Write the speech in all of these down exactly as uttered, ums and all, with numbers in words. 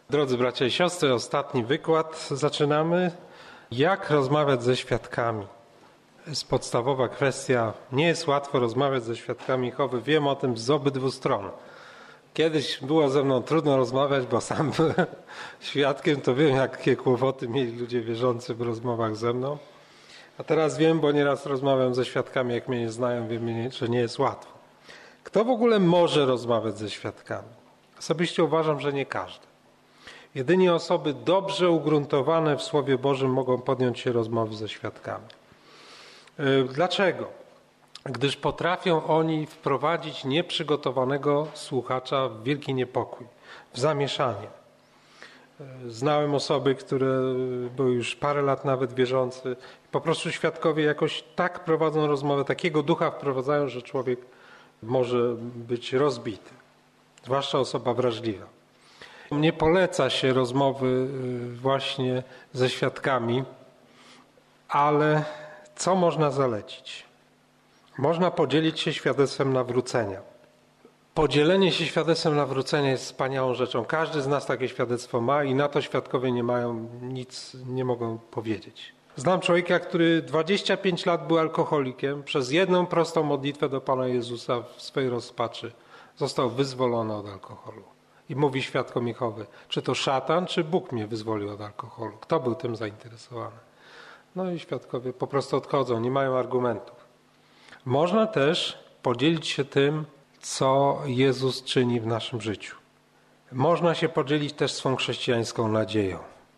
Drodzy bracia i siostry, ostatni wykład zaczynamy. Jak rozmawiać ze świadkami? To jest podstawowa kwestia. Nie jest łatwo rozmawiać ze świadkami Jehowy. Wiem o tym z obydwu stron. Kiedyś było ze mną trudno rozmawiać, bo sam byłem świadkiem, to wiem, jakie kłopoty mieli ludzie wierzący w rozmowach ze mną. A teraz wiem, bo nieraz rozmawiam ze świadkami, jak mnie nie znają, wiem, że nie jest łatwo. Kto w ogóle może rozmawiać ze świadkami? Osobiście uważam, że nie każdy. Jedynie osoby dobrze ugruntowane w Słowie Bożym mogą podjąć się rozmowy ze świadkami. Dlaczego? Gdyż potrafią oni wprowadzić nieprzygotowanego słuchacza w wielki niepokój, w zamieszanie. Znałem osoby, które były już parę lat nawet wierzący. Po prostu świadkowie jakoś tak prowadzą rozmowę, takiego ducha wprowadzają, że człowiek może być rozbity. Zwłaszcza osoba wrażliwa. Nie poleca się rozmowy właśnie ze świadkami, ale co można zalecić? Można podzielić się świadectwem nawrócenia. Podzielenie się świadectwem nawrócenia jest wspaniałą rzeczą. Każdy z nas takie świadectwo ma i na to świadkowie nie mają nic, nie mogą powiedzieć. Znam człowieka, który dwadzieścia pięć lat był alkoholikiem. Przez jedną prostą modlitwę do Pana Jezusa w swej rozpaczy został wyzwolony od alkoholu. I mówi świadkom Jehowy, czy to szatan, czy Bóg mnie wyzwolił od alkoholu. Kto był tym zainteresowany? No i świadkowie po prostu odchodzą, nie mają argumentów. Można też podzielić się tym, co Jezus czyni w naszym życiu. Można się podzielić też swą chrześcijańską nadzieją.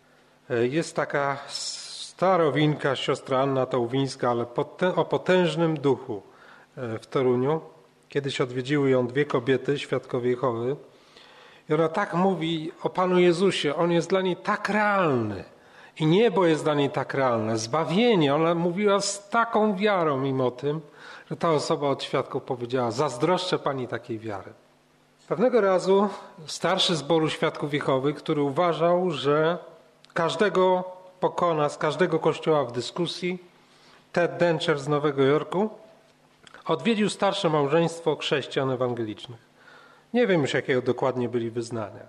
Jest taka starowinka, siostra Anna Tołwińska, ale o potężnym duchu w Toruniu. Kiedyś odwiedziły ją dwie kobiety, świadkowie Jehowy. I ona tak mówi o Panu Jezusie, On jest dla niej tak realny. I niebo jest dla niej tak realne, zbawienie. Ona mówiła z taką wiarą mimo tym, że ta osoba od świadków powiedziała, zazdroszczę Pani takiej wiary. Pewnego razu starszy zboru świadków Jehowy, który uważał, że każdego pokona, z każdego kościoła w dyskusji, Ted Dencher z Nowego Jorku, odwiedził starsze małżeństwo chrześcijan ewangelicznych. Nie wiem już, jakiego dokładnie byli wyznania.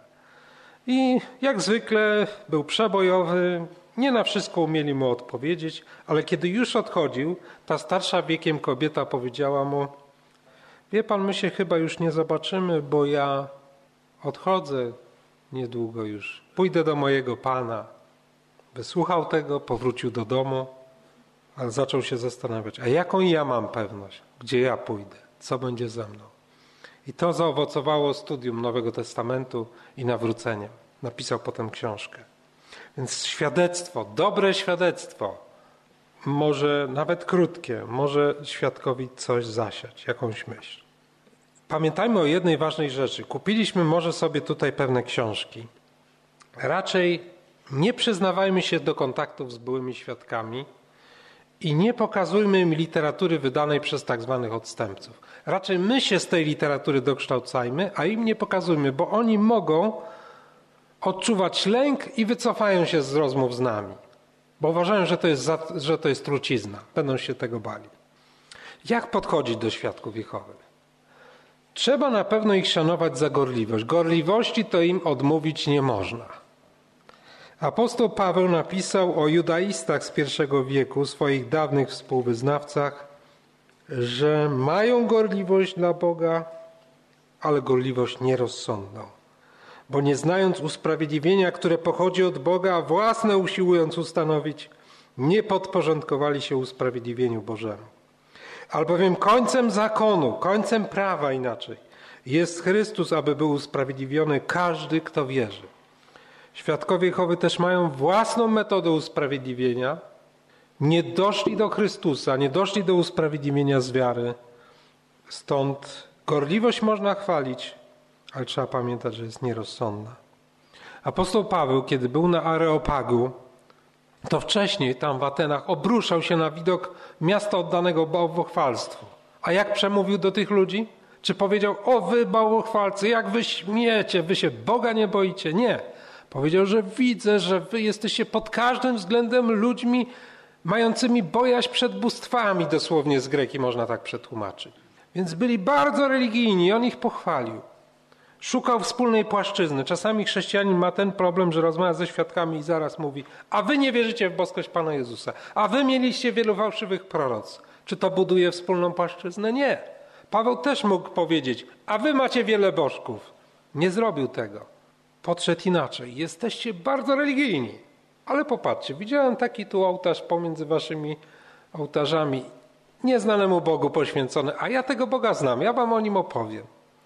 I jak zwykle był przebojowy, nie na wszystko umieli mu odpowiedzieć, ale kiedy już odchodził, ta starsza wiekiem kobieta powiedziała mu, wie pan, my się chyba już nie zobaczymy, bo ja odchodzę niedługo już. Pójdę do mojego Pana. Wysłuchał tego, powrócił do domu, ale zaczął się zastanawiać, a jaką ja mam pewność, gdzie ja pójdę, co będzie ze mną. I to zaowocowało studium Nowego Testamentu i nawróceniem. Napisał potem książkę. Więc świadectwo, dobre świadectwo, może nawet krótkie, może świadkowi coś zasiać, jakąś myśl. Pamiętajmy o jednej ważnej rzeczy. Kupiliśmy może sobie tutaj pewne książki. Raczej nie przyznawajmy się do kontaktów z byłymi świadkami i nie pokazujmy im literatury wydanej przez tak zwanych odstępców. Raczej my się z tej literatury dokształcajmy, a im nie pokazujmy, bo oni mogą odczuwać lęk i wycofają się z rozmów z nami. Bo uważają, że to jest, za, że to jest trucizna. Będą się tego bali. Jak podchodzić do świadków Jehowy? Trzeba na pewno ich szanować za gorliwość. Gorliwości to im odmówić nie można. Apostoł Paweł napisał o judaistach z pierwszego wieku, swoich dawnych współwyznawcach, że mają gorliwość dla Boga, ale gorliwość nierozsądną. Bo nie znając usprawiedliwienia, które pochodzi od Boga, a własne usiłując ustanowić, nie podporządkowali się usprawiedliwieniu Bożemu. Albowiem końcem zakonu, końcem prawa inaczej, jest Chrystus, aby był usprawiedliwiony każdy, kto wierzy. Świadkowie Jehowy też mają własną metodę usprawiedliwienia. Nie doszli do Chrystusa, nie doszli do usprawiedliwienia z wiary. Stąd gorliwość można chwalić, ale trzeba pamiętać, że jest nierozsądna. Apostoł Paweł, kiedy był na Areopagu, to wcześniej tam w Atenach obruszał się na widok miasta oddanego bałwochwalstwu. A jak przemówił do tych ludzi? Czy powiedział, o wy bałwochwalcy, jak wy śmiecie, wy się Boga nie boicie? Nie. Powiedział, że widzę, że wy jesteście pod każdym względem ludźmi mającymi bojaźń przed bóstwami, dosłownie z greki można tak przetłumaczyć. Więc byli bardzo religijni, on ich pochwalił. Szukał wspólnej płaszczyzny. Czasami chrześcijanin ma ten problem, że rozmawia ze świadkami i zaraz mówi: a wy nie wierzycie w boskość Pana Jezusa, a wy mieliście wielu fałszywych proroc. Czy to buduje wspólną płaszczyznę? Nie. Paweł też mógł powiedzieć: a wy macie wiele bożków. Nie zrobił tego. Podszedł inaczej. Jesteście bardzo religijni. Ale popatrzcie, widziałem taki tu ołtarz pomiędzy waszymi ołtarzami, nieznanemu Bogu poświęcony, a ja tego Boga znam, ja wam o nim opowiem.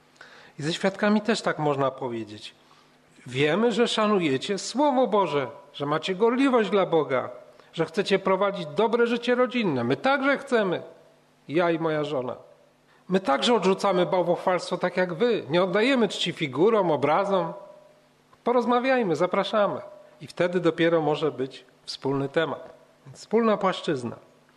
I ze świadkami też tak można powiedzieć. Wiemy, że szanujecie Słowo Boże, że macie gorliwość dla Boga, że chcecie prowadzić dobre życie rodzinne. My także chcemy, ja i moja żona. My także odrzucamy bałwochwalstwo tak jak wy. Nie oddajemy czci figurom, obrazom. Porozmawiajmy, zapraszamy. I wtedy dopiero może być wspólny temat. Wspólna płaszczyzna.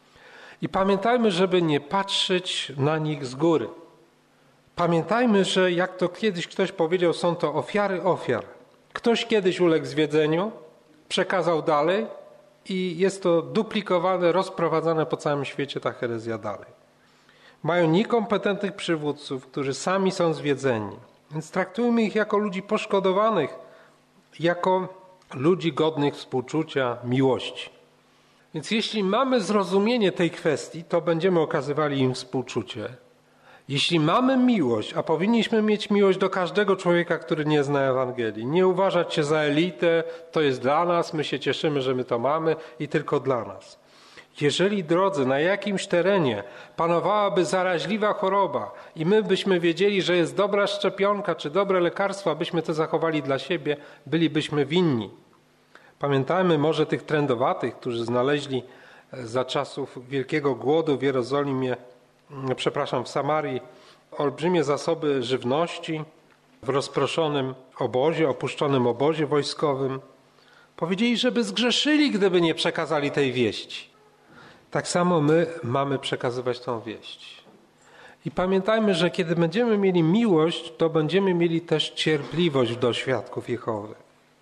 I pamiętajmy, żeby nie patrzeć na nich z góry. Pamiętajmy, że jak to kiedyś ktoś powiedział, są to ofiary ofiar. Ktoś kiedyś uległ zwiedzeniu, przekazał dalej i jest to duplikowane, rozprowadzane po całym świecie ta herezja dalej. Mają niekompetentnych przywódców, którzy sami są zwiedzeni. Więc traktujmy ich jako ludzi poszkodowanych, jako ludzi godnych współczucia, miłości. Więc jeśli mamy zrozumienie tej kwestii, to będziemy okazywali im współczucie. Jeśli mamy miłość, a powinniśmy mieć miłość do każdego człowieka, który nie zna Ewangelii, nie uważać się za elitę, to jest dla nas, my się cieszymy, że my to mamy i tylko dla nas. Jeżeli, drodzy, na jakimś terenie panowałaby zaraźliwa choroba i my byśmy wiedzieli, że jest dobra szczepionka czy dobre lekarstwo, abyśmy to zachowali dla siebie, bylibyśmy winni. Pamiętajmy może tych trędowatych, którzy znaleźli za czasów wielkiego głodu w Jerozolimie, przepraszam, w Samarii, olbrzymie zasoby żywności w rozproszonym obozie, opuszczonym obozie wojskowym. Powiedzieli, żeby zgrzeszyli, gdyby nie przekazali tej wieści. Tak samo my mamy przekazywać tą wieść. I pamiętajmy, że kiedy będziemy mieli miłość, to będziemy mieli też cierpliwość do świadków Jehowy.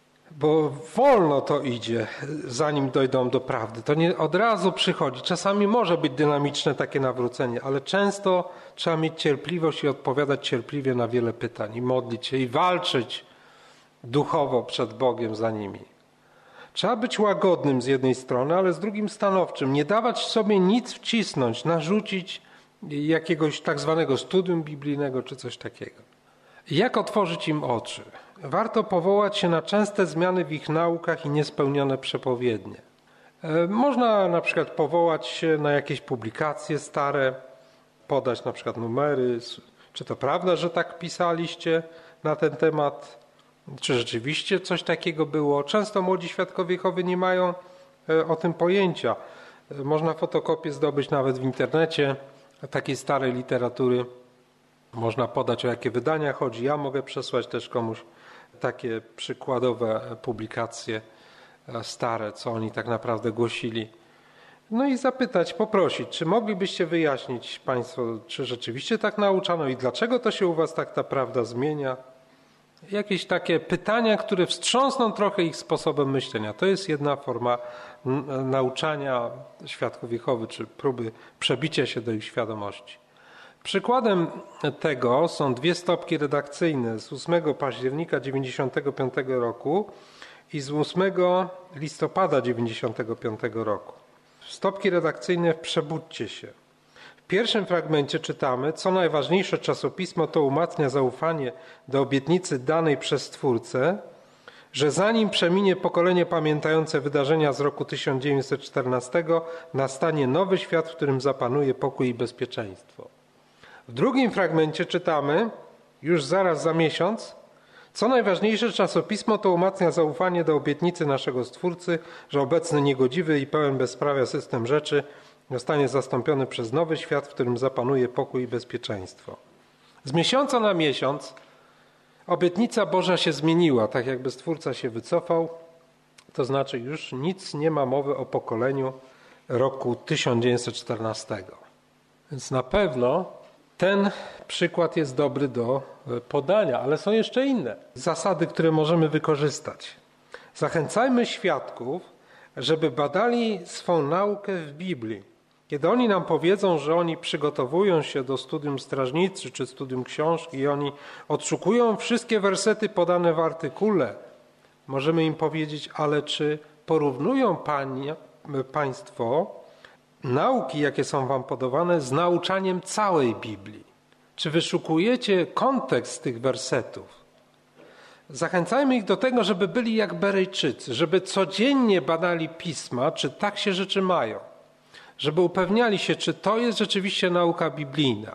Bo wolno to idzie, zanim dojdą do prawdy. To nie od razu przychodzi. Czasami może być dynamiczne takie nawrócenie, ale często trzeba mieć cierpliwość i odpowiadać cierpliwie na wiele pytań i modlić się i walczyć duchowo przed Bogiem za nimi. Trzeba być łagodnym z jednej strony, ale z drugiej stanowczym. Nie dawać sobie nic wcisnąć, narzucić jakiegoś tak zwanego studium biblijnego czy coś takiego. Jak otworzyć im oczy? Warto powołać się na częste zmiany w ich naukach i niespełnione przepowiednie. Można na przykład powołać się na jakieś publikacje stare, podać na przykład numery, czy to prawda, że tak pisaliście na ten temat, czy rzeczywiście coś takiego było. Często młodzi świadkowie Jehowy nie mają o tym pojęcia. Można fotokopię zdobyć nawet w internecie takiej starej literatury. Można podać, o jakie wydania chodzi. Ja mogę przesłać też komuś takie przykładowe publikacje stare, co oni tak naprawdę głosili. No i zapytać, poprosić, czy moglibyście wyjaśnić Państwo, czy rzeczywiście tak nauczano i dlaczego to się u Was tak ta prawda zmienia? Jakieś takie pytania, które wstrząsną trochę ich sposobem myślenia. To jest jedna forma nauczania świadków Jehowy, czy próby przebicia się do ich świadomości. Przykładem tego są dwie stopki redakcyjne z ósmego października dziewięćdziesiątego piątego roku i z ósmego listopada dziewięćdziesiątego piątego roku. Stopki redakcyjne w Przebudźcie się. W pierwszym fragmencie czytamy, co najważniejsze czasopismo to umacnia zaufanie do obietnicy danej przez Stwórcę, że zanim przeminie pokolenie pamiętające wydarzenia z roku tysiąc dziewięćset czternastego, nastanie nowy świat, w którym zapanuje pokój i bezpieczeństwo. W drugim fragmencie czytamy, już zaraz za miesiąc, co najważniejsze czasopismo to umacnia zaufanie do obietnicy naszego Stwórcy, że obecny niegodziwy i pełen bezprawia system rzeczy zostanie zastąpiony przez nowy świat, w którym zapanuje pokój i bezpieczeństwo. Z miesiąca na miesiąc obietnica Boża się zmieniła, tak jakby Stwórca się wycofał, to znaczy już nic nie ma mowy o pokoleniu roku tysiąc dziewięćset czternastego. Więc na pewno ten przykład jest dobry do podania, ale są jeszcze inne zasady, które możemy wykorzystać. Zachęcajmy świadków, żeby badali swą naukę w Biblii. Kiedy oni nam powiedzą, że oni przygotowują się do studium strażnicy czy studium książki i oni odszukują wszystkie wersety podane w artykule, możemy im powiedzieć, ale czy porównują panie, Państwo nauki, jakie są wam podawane, z nauczaniem całej Biblii? Czy wyszukujecie kontekst tych wersetów? Zachęcajmy ich do tego, żeby byli jak Berejczycy, żeby codziennie badali pisma, czy tak się rzeczy mają. Żeby upewniali się, czy to jest rzeczywiście nauka biblijna.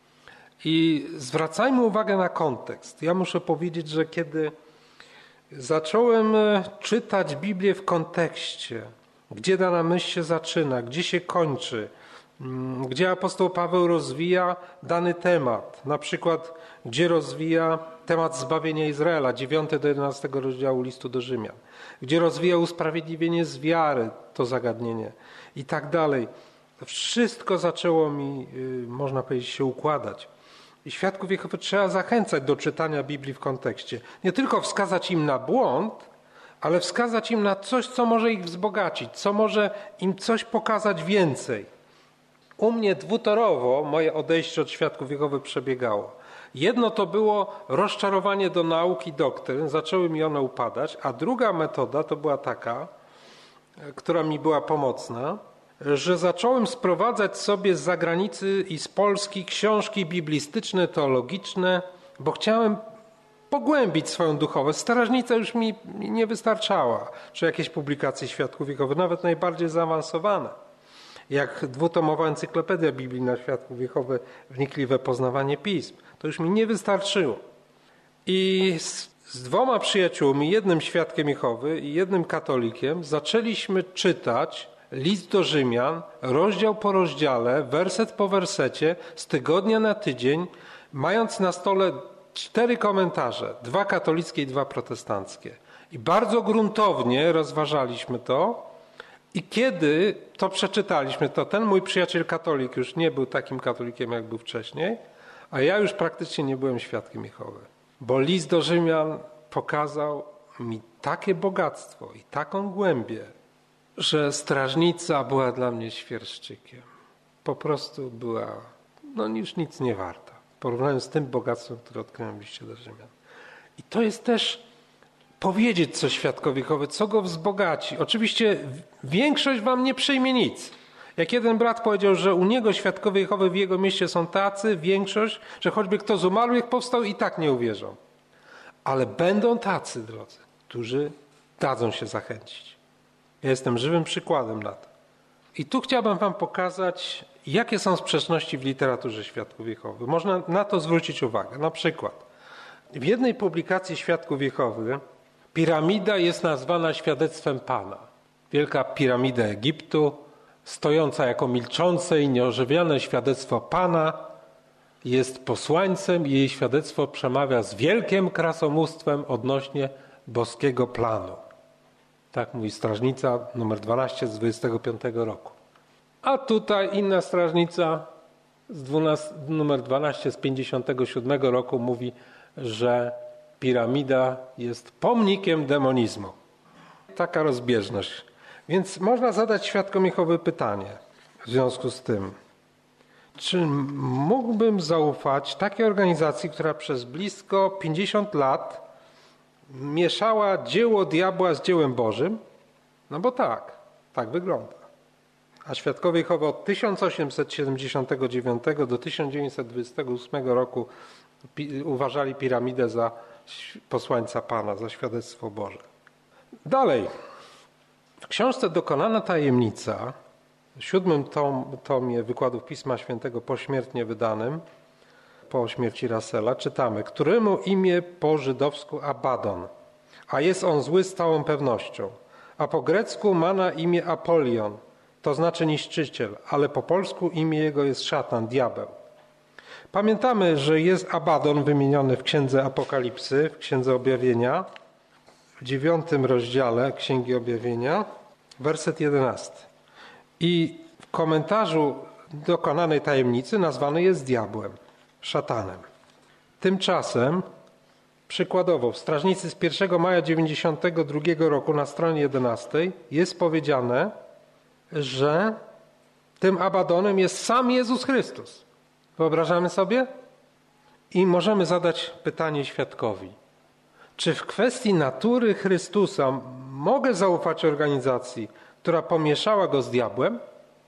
I zwracajmy uwagę na kontekst. Ja muszę powiedzieć, że kiedy zacząłem czytać Biblię w kontekście, gdzie dana myśl się zaczyna, gdzie się kończy, gdzie apostoł Paweł rozwija dany temat, na przykład gdzie rozwija temat zbawienia Izraela, dziewiąty do jedenastego rozdziału listu do Rzymian, gdzie rozwija usprawiedliwienie z wiary, to zagadnienie i tak dalej. Wszystko zaczęło mi, można powiedzieć, się układać. I świadków Jehowy trzeba zachęcać do czytania Biblii w kontekście. Nie tylko wskazać im na błąd, ale wskazać im na coś, co może ich wzbogacić, co może im coś pokazać więcej. U mnie dwutorowo moje odejście od świadków Jehowy przebiegało. Jedno to było rozczarowanie do nauk i doktryn, zaczęły mi one upadać, a druga metoda to była taka, która mi była pomocna, że zacząłem sprowadzać sobie z zagranicy i z Polski książki biblistyczne, teologiczne, bo chciałem pogłębić swoją duchowość. Strażnica już mi nie wystarczała, czy jakieś publikacje świadków Jehowy, nawet najbardziej zaawansowane, jak dwutomowa encyklopedia biblijna świadków Jehowy, wnikliwe poznawanie pism. To już mi nie wystarczyło. I z, z dwoma przyjaciółmi, jednym świadkiem Jehowy i jednym katolikiem, zaczęliśmy czytać list do Rzymian, rozdział po rozdziale, werset po wersecie, z tygodnia na tydzień, mając na stole cztery komentarze, dwa katolickie i dwa protestanckie. I bardzo gruntownie rozważaliśmy to. I kiedy to przeczytaliśmy, to ten mój przyjaciel katolik już nie był takim katolikiem, jak był wcześniej, a ja już praktycznie nie byłem świadkiem Jehowy. Bo list do Rzymian pokazał mi takie bogactwo i taką głębię, że strażnica była dla mnie świerszczykiem. Po prostu była, no już nic nie warta, w porównaniu z tym bogactwem, które odkryłem w liście do Rzymian. I to jest też powiedzieć coś świadkowi Jehowy, co go wzbogaci. Oczywiście większość wam nie przyjmie nic. Jak jeden brat powiedział, że u niego świadkowie Jehowy w jego mieście są tacy, większość, że choćby kto z umarłych powstał, i tak nie uwierzą. Ale będą tacy, drodzy, którzy dadzą się zachęcić. Ja jestem żywym przykładem na to. I tu chciałbym wam pokazać, jakie są sprzeczności w literaturze świadków Jehowy. Można na to zwrócić uwagę. Na przykład w jednej publikacji świadków Jehowy piramida jest nazwana świadectwem Pana. Wielka piramida Egiptu, stojąca jako milczące i nieożywione świadectwo Pana, jest posłańcem i jej świadectwo przemawia z wielkim krasomóstwem odnośnie boskiego planu. Tak mówi strażnica numer dwanaście z dwudziestego piątego roku. A tutaj inna strażnica z dwunastu, numer dwanaście z pięćdziesiątego siódmego roku mówi, że piramida jest pomnikiem demonizmu. Taka rozbieżność. Więc można zadać świadkom Jehowy pytanie w związku z tym. Czy mógłbym zaufać takiej organizacji, która przez blisko pięćdziesiąt lat mieszała dzieło diabła z dziełem Bożym? No bo tak, tak wygląda. A świadkowie Jehowy od tysiąc osiemset siedemdziesiątego dziewiątego do tysiąc dziewięćset dwudziestego ósmego roku uważali piramidę za posłańca Pana, za świadectwo Boże. Dalej. W książce Dokonana tajemnica, w siódmym tom, tomie wykładów Pisma Świętego pośmiertnie wydanym, po śmierci Russella, czytamy, któremu imię po żydowsku Abaddon, a jest on zły z całą pewnością, a po grecku ma na imię Apolion, to znaczy niszczyciel, ale po polsku imię jego jest szatan, diabeł. Pamiętamy, że jest Abaddon wymieniony w Księdze Apokalipsy, w Księdze Objawienia, w dziewiątym rozdziale Księgi Objawienia, werset jedenasty. I w komentarzu dokonanej tajemnicy nazwany jest diabłem, szatanem. Tymczasem, przykładowo, w Strażnicy z pierwszego maja dziewięćdziesiątego drugiego roku na stronie jedenastej jest powiedziane, że Tym Abadonem jest sam Jezus Chrystus. Wyobrażamy sobie? I możemy zadać pytanie świadkowi. Czy w kwestii natury Chrystusa mogę zaufać organizacji, która pomieszała go z diabłem?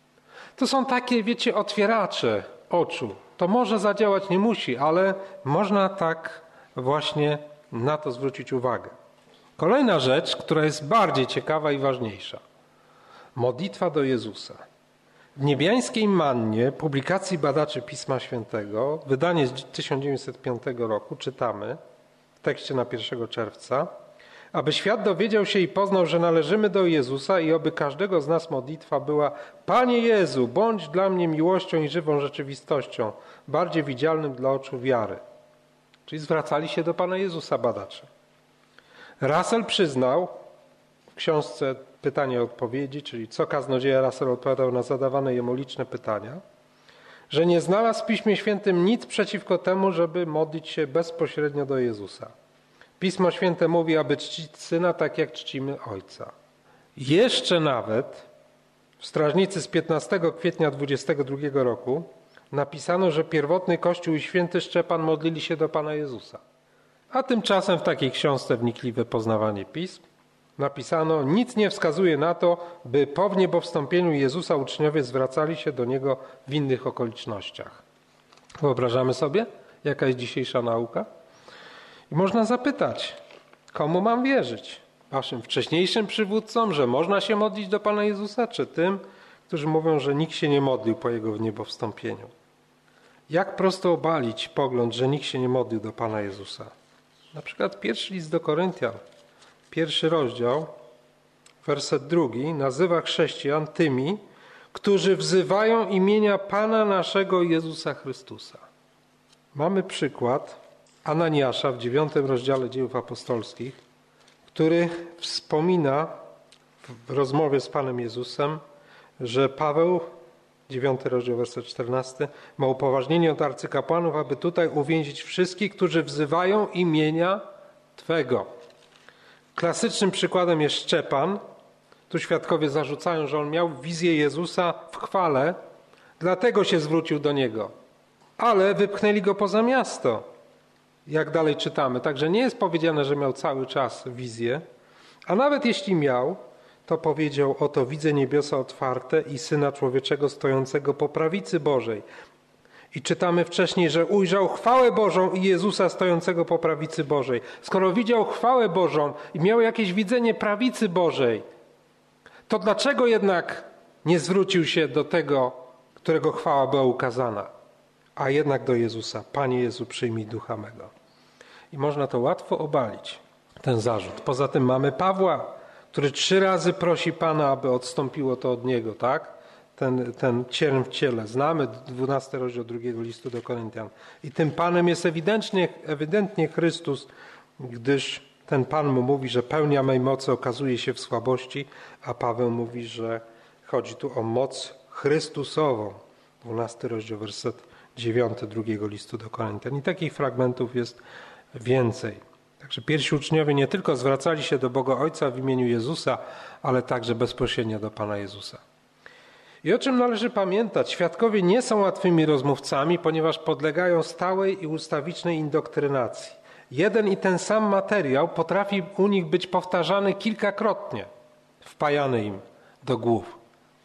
To są takie, wiecie, otwieracze oczu. To może zadziałać, nie musi, ale można tak właśnie na to zwrócić uwagę. Kolejna rzecz, która jest bardziej ciekawa i ważniejsza. Modlitwa do Jezusa. W Niebiańskiej Mannie, publikacji badaczy Pisma Świętego, wydanie z tysiąc dziewięćset piątego roku, czytamy w tekście na pierwszego czerwca, aby świat dowiedział się i poznał, że należymy do Jezusa i oby każdego z nas modlitwa była: Panie Jezu, bądź dla mnie miłością i żywą rzeczywistością, bardziej widzialnym dla oczu wiary. Czyli zwracali się do Pana Jezusa badacze. Russell przyznał w książce Pytanie i odpowiedzi, czyli co kaznodzieja Russell odpowiadał na zadawane jemu liczne pytania, że nie znalazł w Piśmie Świętym nic przeciwko temu, żeby modlić się bezpośrednio do Jezusa. Pismo Święte mówi, aby czcić Syna tak, jak czcimy Ojca. Jeszcze nawet w Strażnicy z piętnastego kwietnia dwudziestego drugiego roku napisano, że pierwotny Kościół i święty Szczepan modlili się do Pana Jezusa. A tymczasem w takiej książce Wnikliwe poznawanie Pism napisano, nic nie wskazuje na to, by po wniebowstąpieniu Jezusa uczniowie zwracali się do Niego w innych okolicznościach. Wyobrażamy sobie, jaka jest dzisiejsza nauka? I można zapytać, komu mam wierzyć? Waszym wcześniejszym przywódcom, że można się modlić do Pana Jezusa, czy tym, którzy mówią, że nikt się nie modlił po Jego wniebowstąpieniu? Jak prosto obalić pogląd, że nikt się nie modlił do Pana Jezusa? Na przykład pierwszy list do Koryntian, pierwszy rozdział, werset drugi, nazywa chrześcijan tymi, którzy wzywają imienia Pana naszego Jezusa Chrystusa. Mamy przykład Ananiasza w dziewiątym rozdziale Dziejów Apostolskich, który wspomina w rozmowie z Panem Jezusem, że Paweł, dziewiąty rozdział, werset czternasty, ma upoważnienie od arcykapłanów, aby tutaj uwięzić wszystkich, którzy wzywają imienia Twego. Klasycznym przykładem jest Szczepan. Tu świadkowie zarzucają, że on miał wizję Jezusa w chwale, dlatego się zwrócił do Niego. Ale wypchnęli go poza miasto, jak dalej czytamy. Także nie jest powiedziane, że miał cały czas wizję, a nawet jeśli miał, to powiedział: oto widzę niebiosa otwarte i Syna Człowieczego stojącego po prawicy Bożej. I czytamy wcześniej, że ujrzał chwałę Bożą i Jezusa stojącego po prawicy Bożej. Skoro widział chwałę Bożą i miał jakieś widzenie prawicy Bożej, to dlaczego jednak nie zwrócił się do tego, którego chwała była ukazana, a jednak do Jezusa? Panie Jezu, przyjmij ducha mego. I można to łatwo obalić, ten zarzut. Poza tym mamy Pawła, który trzy razy prosi Pana, aby odstąpiło to od niego, tak? Ten, ten cierń w ciele. Znamy dwunasty rozdział drugiego listu do Koryntian. I tym Panem jest ewidentnie, ewidentnie Chrystus, gdyż ten Pan mu mówi, że pełnia mej mocy okazuje się w słabości, a Paweł mówi, że chodzi tu o moc Chrystusową. dwunasty rozdział, werset dziewiąty drugiego listu do Koryntian. I takich fragmentów jest więcej. Także pierwsi uczniowie nie tylko zwracali się do Boga Ojca w imieniu Jezusa, ale także bezpośrednio do Pana Jezusa. I o czym należy pamiętać? Świadkowie nie są łatwymi rozmówcami, ponieważ podlegają stałej i ustawicznej indoktrynacji. Jeden i ten sam materiał potrafi u nich być powtarzany kilkakrotnie, wpajany im do głów.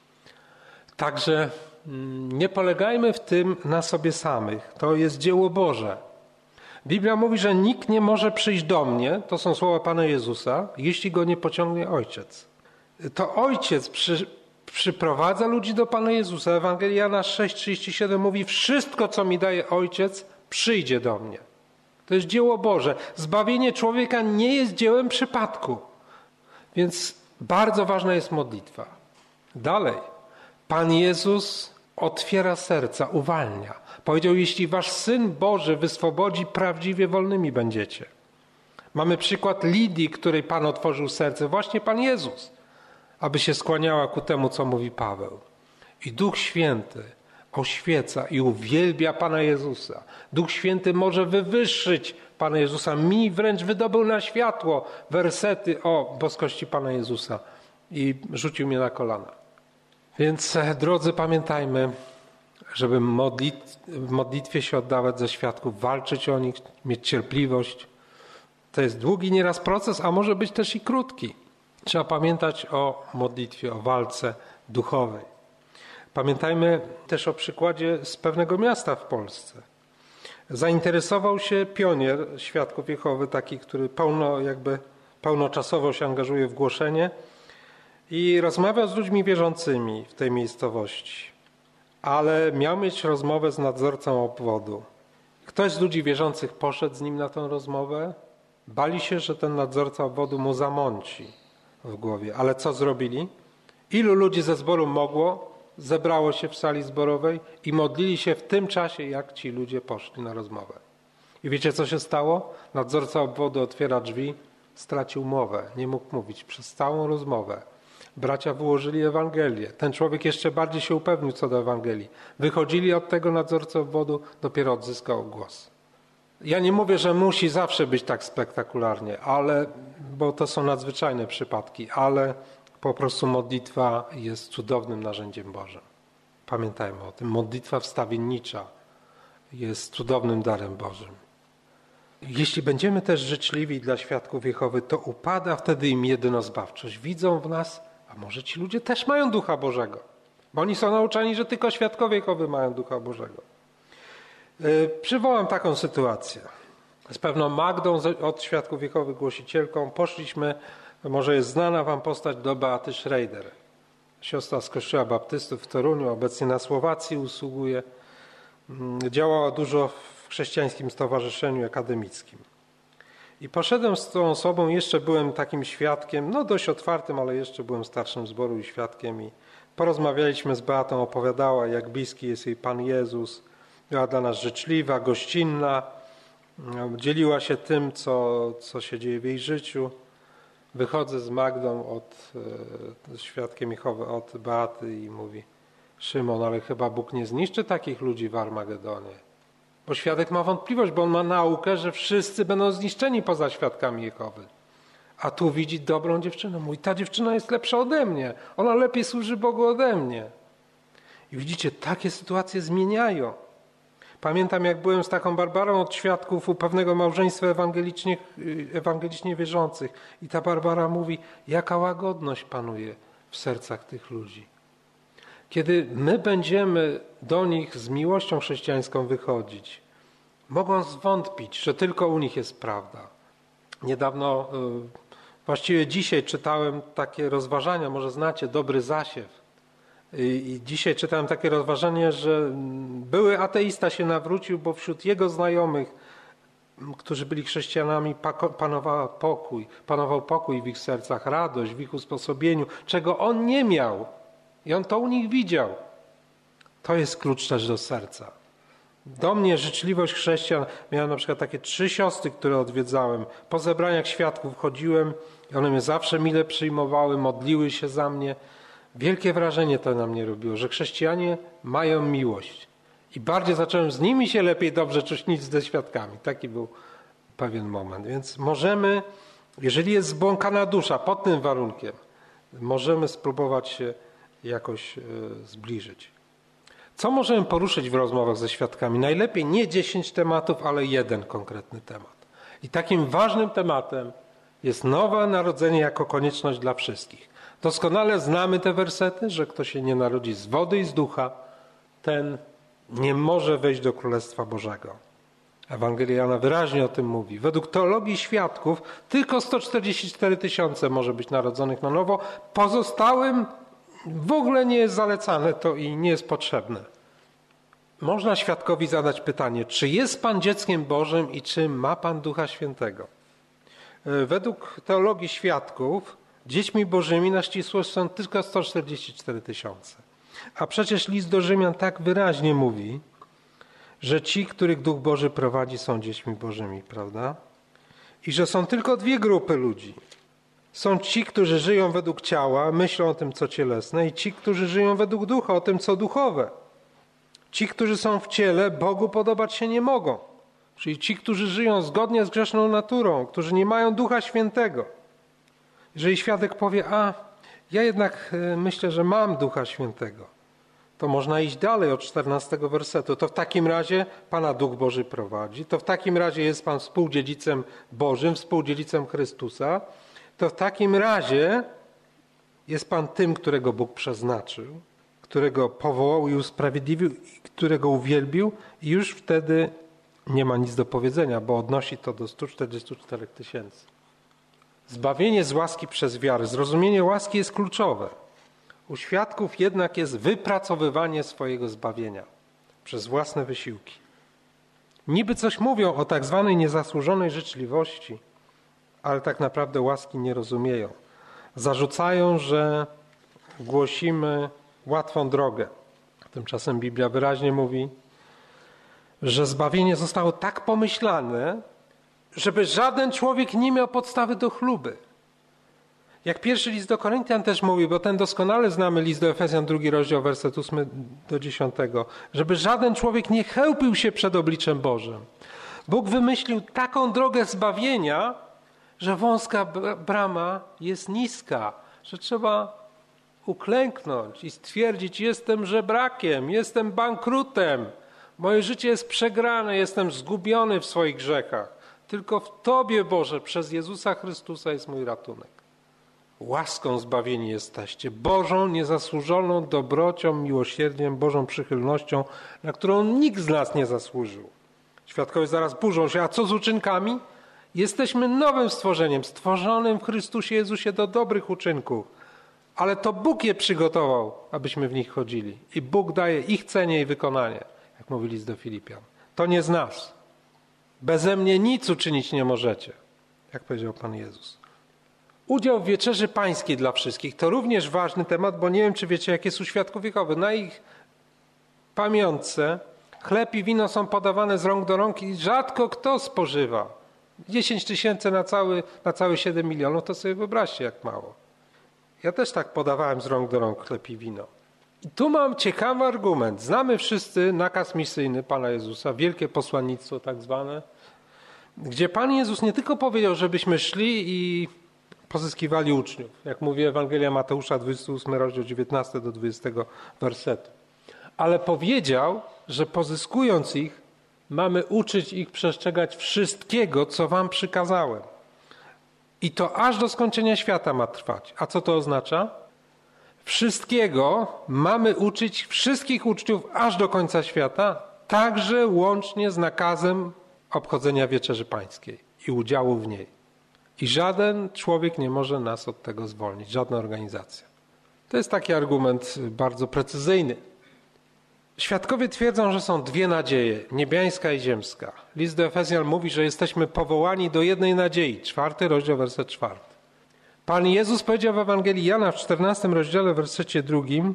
Także nie polegajmy w tym na sobie samych. To jest dzieło Boże. Biblia mówi, że nikt nie może przyjść do mnie, to są słowa Pana Jezusa, jeśli go nie pociągnie Ojciec. To Ojciec przy, przyprowadza ludzi do Pana Jezusa. Ewangelia Jana sześć trzydzieści siedem mówi: wszystko, co mi daje Ojciec, przyjdzie do mnie. To jest dzieło Boże. Zbawienie człowieka nie jest dziełem przypadku. Więc bardzo ważna jest modlitwa. Dalej. Pan Jezus otwiera serca, uwalnia. Powiedział: jeśli wasz Syn Boży wyswobodzi, prawdziwie wolnymi będziecie. Mamy przykład Lidii, której Pan otworzył serce. Właśnie Pan Jezus, aby się skłaniała ku temu, co mówi Paweł. I Duch Święty oświeca i uwielbia Pana Jezusa. Duch Święty może wywyższyć Pana Jezusa. Mi wręcz wydobył na światło wersety o boskości Pana Jezusa i rzucił mnie na kolana. Więc drodzy, pamiętajmy, żeby modlit- w modlitwie się oddawać za świadków, walczyć o nich, mieć cierpliwość. To jest długi nieraz proces, a może być też i krótki. Trzeba pamiętać o modlitwie, o walce duchowej. Pamiętajmy też o przykładzie z pewnego miasta w Polsce. Zainteresował się pionier Świadków Jehowy, taki, który pełno, jakby pełnoczasowo się angażuje w głoszenie i rozmawiał z ludźmi wierzącymi w tej miejscowości, ale miał mieć rozmowę z nadzorcą obwodu. Ktoś z ludzi wierzących poszedł z nim na tę rozmowę. Bali się, że ten nadzorca obwodu mu zamąci w głowie. Ale co zrobili? Ilu ludzi ze zboru mogło, zebrało się w sali zborowej i modlili się w tym czasie, jak ci ludzie poszli na rozmowę. I wiecie, co się stało? Nadzorca obwodu otwiera drzwi, stracił mowę, nie mógł mówić przez całą rozmowę. Bracia wyłożyli Ewangelię. Ten człowiek jeszcze bardziej się upewnił co do Ewangelii. Wychodzili od tego nadzorcy obwodu, dopiero odzyskał głos. Ja nie mówię, że musi zawsze być tak spektakularnie, ale, bo to są nadzwyczajne przypadki, ale po prostu modlitwa jest cudownym narzędziem Bożym. Pamiętajmy o tym. Modlitwa wstawiennicza jest cudownym darem Bożym. Jeśli będziemy też życzliwi dla świadków Jehowy, to upada wtedy im jedynozbawczość. Widzą w nas, a może ci ludzie też mają Ducha Bożego, bo oni są nauczani, że tylko świadkowie Jehowy mają Ducha Bożego. Przywołam taką sytuację. Z pewną Magdą od Świadków Jehowy, głosicielką, poszliśmy, może jest znana wam postać, do Beaty Schreider. Siostra z Kościoła Baptystów w Toruniu, obecnie na Słowacji usługuje. Działała dużo w chrześcijańskim stowarzyszeniu akademickim. I poszedłem z tą osobą, jeszcze byłem takim świadkiem, no dość otwartym, ale jeszcze byłem starszym zboru i świadkiem. I porozmawialiśmy z Beatą, opowiadała, jak bliski jest jej Pan Jezus. Była dla nas życzliwa, gościnna, dzieliła się tym, co, co się dzieje w jej życiu. Wychodzę z Magdą, od, z świadkiem Jehowy, od Beaty i mówi: Szymon, ale chyba Bóg nie zniszczy takich ludzi w Armagedonie. Bo świadek ma wątpliwość, bo on ma naukę, że wszyscy będą zniszczeni poza świadkami Jehowy. A tu widzi dobrą dziewczynę. Mówi: ta dziewczyna jest lepsza ode mnie. Ona lepiej służy Bogu ode mnie. I widzicie, takie sytuacje zmieniają. Pamiętam, jak byłem z taką Barbarą od świadków u pewnego małżeństwa ewangelicznie, ewangelicznie wierzących. I ta Barbara mówi, jaka łagodność panuje w sercach tych ludzi. Kiedy my będziemy do nich z miłością chrześcijańską wychodzić, mogą zwątpić, że tylko u nich jest prawda. Niedawno, właściwie dzisiaj czytałem takie rozważania, może znacie, Dobry Zasiew. I dzisiaj czytałem takie rozważanie, że były ateista się nawrócił, bo wśród jego znajomych, którzy byli chrześcijanami, panowała pokój, panował pokój w ich sercach, radość w ich usposobieniu, czego on nie miał. I on to u nich widział. To jest klucz też do serca. Do mnie życzliwość chrześcijan. Miałem na przykład takie trzy siostry, które odwiedzałem. Po zebraniach świadków chodziłem i one mnie zawsze mile przyjmowały, modliły się za mnie. Wielkie wrażenie to na mnie robiło, że chrześcijanie mają miłość. I bardziej zacząłem z nimi się lepiej dobrze czuć niż ze świadkami. Taki był pewien moment. Więc możemy, jeżeli jest zbłąkana dusza pod tym warunkiem, możemy spróbować się jakoś e, zbliżyć. Co możemy poruszyć w rozmowach ze świadkami? Najlepiej nie dziesięć tematów, ale jeden konkretny temat. I takim ważnym tematem jest nowe narodzenie jako konieczność dla wszystkich. Doskonale znamy te wersety, że kto się nie narodzi z wody i z ducha, ten nie może wejść do Królestwa Bożego. Ewangelia Jana wyraźnie o tym mówi. Według teologii świadków tylko sto czterdzieści cztery tysiące może być narodzonych na nowo. Pozostałym w ogóle nie jest zalecane to i nie jest potrzebne. Można świadkowi zadać pytanie, czy jest Pan dzieckiem Bożym i czy ma Pan Ducha Świętego? Według teologii świadków dziećmi Bożymi na ścisłość są tylko sto czterdzieści cztery tysiące. A przecież list do Rzymian tak wyraźnie mówi, że ci, których Duch Boży prowadzi, są dziećmi Bożymi, prawda? I że są tylko dwie grupy ludzi. Są ci, którzy żyją według ciała, myślą o tym, co cielesne, i ci, którzy żyją według ducha, o tym, co duchowe. Ci, którzy są w ciele, Bogu podobać się nie mogą. Czyli ci, którzy żyją zgodnie z grzeszną naturą, którzy nie mają Ducha Świętego. Jeżeli świadek powie, a Ja jednak myślę, że mam Ducha Świętego. To można iść dalej od czternastego wersetu. To w takim razie Pana Duch Boży prowadzi. To w takim razie jest Pan współdziedzicem Bożym, współdziedzicem Chrystusa. To w takim razie jest Pan tym, którego Bóg przeznaczył, którego powołał i usprawiedliwił, którego uwielbił i już wtedy nie ma nic do powiedzenia, bo odnosi to do stu czterdziestu czterech tysięcy. Zbawienie z łaski przez wiarę. Zrozumienie łaski jest kluczowe. U świadków jednak jest wypracowywanie swojego zbawienia przez własne wysiłki. Niby coś mówią o tak zwanej niezasłużonej życzliwości, ale tak naprawdę łaski nie rozumieją. Zarzucają, że głosimy łatwą drogę. Tymczasem Biblia wyraźnie mówi, że zbawienie zostało tak pomyślane, żeby żaden człowiek nie miał podstawy do chluby. Jak pierwszy list do Koryntian też mówi, bo ten doskonale znamy list do Efezjan, drugi rozdział, werset ósmy do dziesiątego, żeby żaden człowiek nie chełpił się przed obliczem Bożym. Bóg wymyślił taką drogę zbawienia, że wąska brama jest niska, że trzeba uklęknąć i stwierdzić, jestem żebrakiem, jestem bankrutem, moje życie jest przegrane, jestem zgubiony w swoich grzechach. Tylko w Tobie, Boże, przez Jezusa Chrystusa jest mój ratunek. Łaską zbawieni jesteście, Bożą niezasłużoną dobrocią, miłosierdziem, Bożą przychylnością, na którą nikt z nas nie zasłużył. Świadkowie zaraz burzą się, a co z uczynkami? Jesteśmy nowym stworzeniem, stworzonym w Chrystusie Jezusie do dobrych uczynków, ale to Bóg je przygotował, abyśmy w nich chodzili. I Bóg daje ich cenie i wykonanie, jak mówi list do Filipian. To nie z nas. Beze mnie nic uczynić nie możecie, jak powiedział Pan Jezus. Udział w Wieczerzy Pańskiej dla wszystkich to również ważny temat, bo nie wiem, czy wiecie, jakie są świadków Jehowy. Na ich pamiątce chleb i wino są podawane z rąk do rąk i rzadko kto spożywa. dziesięć tysięcy na cały, na całe siedem milionów, to sobie wyobraźcie, jak mało. Ja też tak podawałem z rąk do rąk chleb i wino. I tu mam ciekawy argument. Znamy wszyscy nakaz misyjny Pana Jezusa, wielkie posłannictwo tak zwane, gdzie Pan Jezus nie tylko powiedział, żebyśmy szli i pozyskiwali uczniów, jak mówi Ewangelia Mateusza, dwudziesty ósmy rozdział, dziewiętnasty do dwudziestego wersetu. Ale powiedział, że pozyskując ich, mamy uczyć ich przestrzegać wszystkiego, co wam przykazałem. I to aż do skończenia świata ma trwać. A co to oznacza? Wszystkiego mamy uczyć wszystkich uczniów aż do końca świata, także łącznie z nakazem obchodzenia Wieczerzy Pańskiej i udziału w niej. I żaden człowiek nie może nas od tego zwolnić, żadna organizacja. To jest taki argument bardzo precyzyjny. Świadkowie twierdzą, że są dwie nadzieje, niebiańska i ziemska. List do Efezjan mówi, że jesteśmy powołani do jednej nadziei. Czwarty rozdział, werset czwarty. Pan Jezus powiedział w Ewangelii Jana w czternastym rozdziale, wersecie drugim: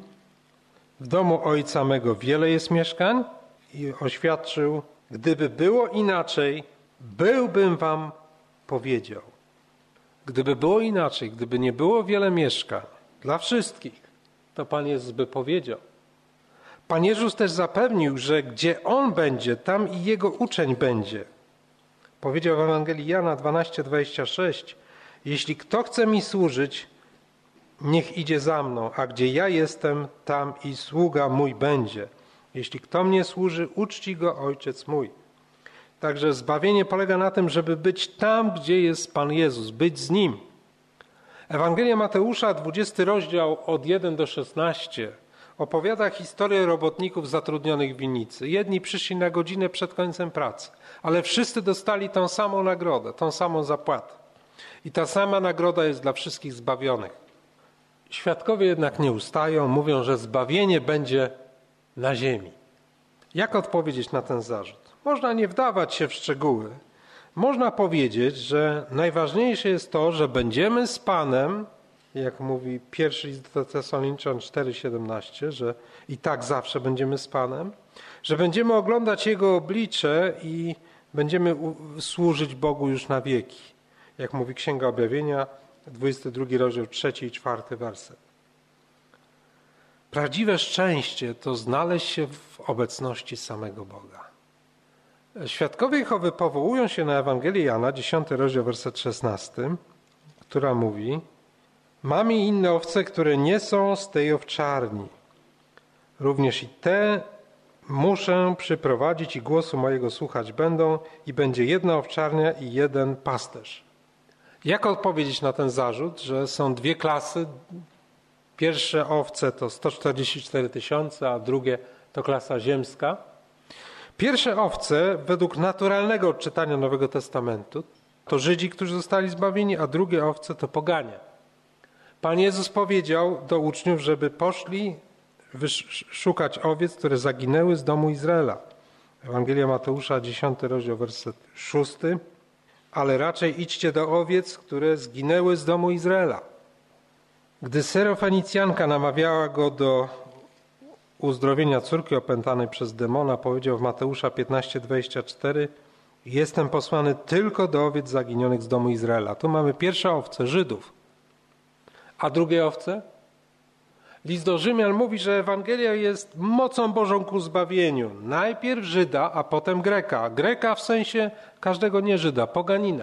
w domu Ojca mego wiele jest mieszkań, i oświadczył: gdyby było inaczej, byłbym wam powiedział. Gdyby było inaczej, gdyby nie było wiele mieszkań dla wszystkich, to Pan Jezus by powiedział. Pan Jezus też zapewnił, że gdzie On będzie, tam i Jego uczeń będzie. Powiedział w Ewangelii Jana dwanaście, dwadzieścia sześć: jeśli kto chce mi służyć, niech idzie za mną, a gdzie ja jestem, tam i sługa mój będzie. Jeśli kto mnie służy, uczci go Ojciec mój. Także zbawienie polega na tym, żeby być tam, gdzie jest Pan Jezus, być z Nim. Ewangelia Mateusza, dwudziesty rozdział, od pierwszego do szesnastego, opowiada historię robotników zatrudnionych w winnicy. Jedni przyszli na godzinę przed końcem pracy, ale wszyscy dostali tą samą nagrodę, tą samą zapłatę. I ta sama nagroda jest dla wszystkich zbawionych. Świadkowie jednak nie ustają, mówią, że zbawienie będzie na ziemi. Jak odpowiedzieć na ten zarzut? Można nie wdawać się w szczegóły. Można powiedzieć, że najważniejsze jest to, że będziemy z Panem, jak mówi pierwszy list do Tesaloniczan cztery, siedemnaście, że i tak zawsze będziemy z Panem, że będziemy oglądać Jego oblicze i będziemy służyć Bogu już na wieki. Jak mówi Księga Objawienia, dwudziesty drugi rozdział, trzeci i czwarty werset. Prawdziwe szczęście to znaleźć się w obecności samego Boga. Świadkowie Jehowy powołują się na Ewangelię Jana, dziesiąty rozdział, werset szesnasty, która mówi: Mam i inne owce, które nie są z tej owczarni. Również i te muszę przyprowadzić i głosu mojego słuchać będą i będzie jedna owczarnia i jeden pasterz. Jak odpowiedzieć na ten zarzut, że są dwie klasy? Pierwsze owce to sto czterdzieści cztery tysiące, a drugie to klasa ziemska. Pierwsze owce według naturalnego odczytania Nowego Testamentu to Żydzi, którzy zostali zbawieni, a drugie owce to poganie. Pan Jezus powiedział do uczniów, żeby poszli szukać owiec, które zaginęły z domu Izraela. Ewangelia Mateusza, dziesiąty rozdział, werset szósty. Ale raczej idźcie do owiec, które zginęły z domu Izraela. Gdy Syrofenicjanka namawiała go do uzdrowienia córki opętanej przez demona, powiedział w Mateusza piętnaście, dwadzieścia cztery: jestem posłany tylko do owiec zaginionych z domu Izraela. Tu mamy pierwsze owce, Żydów. A drugie owce? List do Rzymian mówi, że Ewangelia jest mocą Bożą ku zbawieniu. Najpierw Żyda, a potem Greka. Greka w sensie każdego nie Żyda, poganina.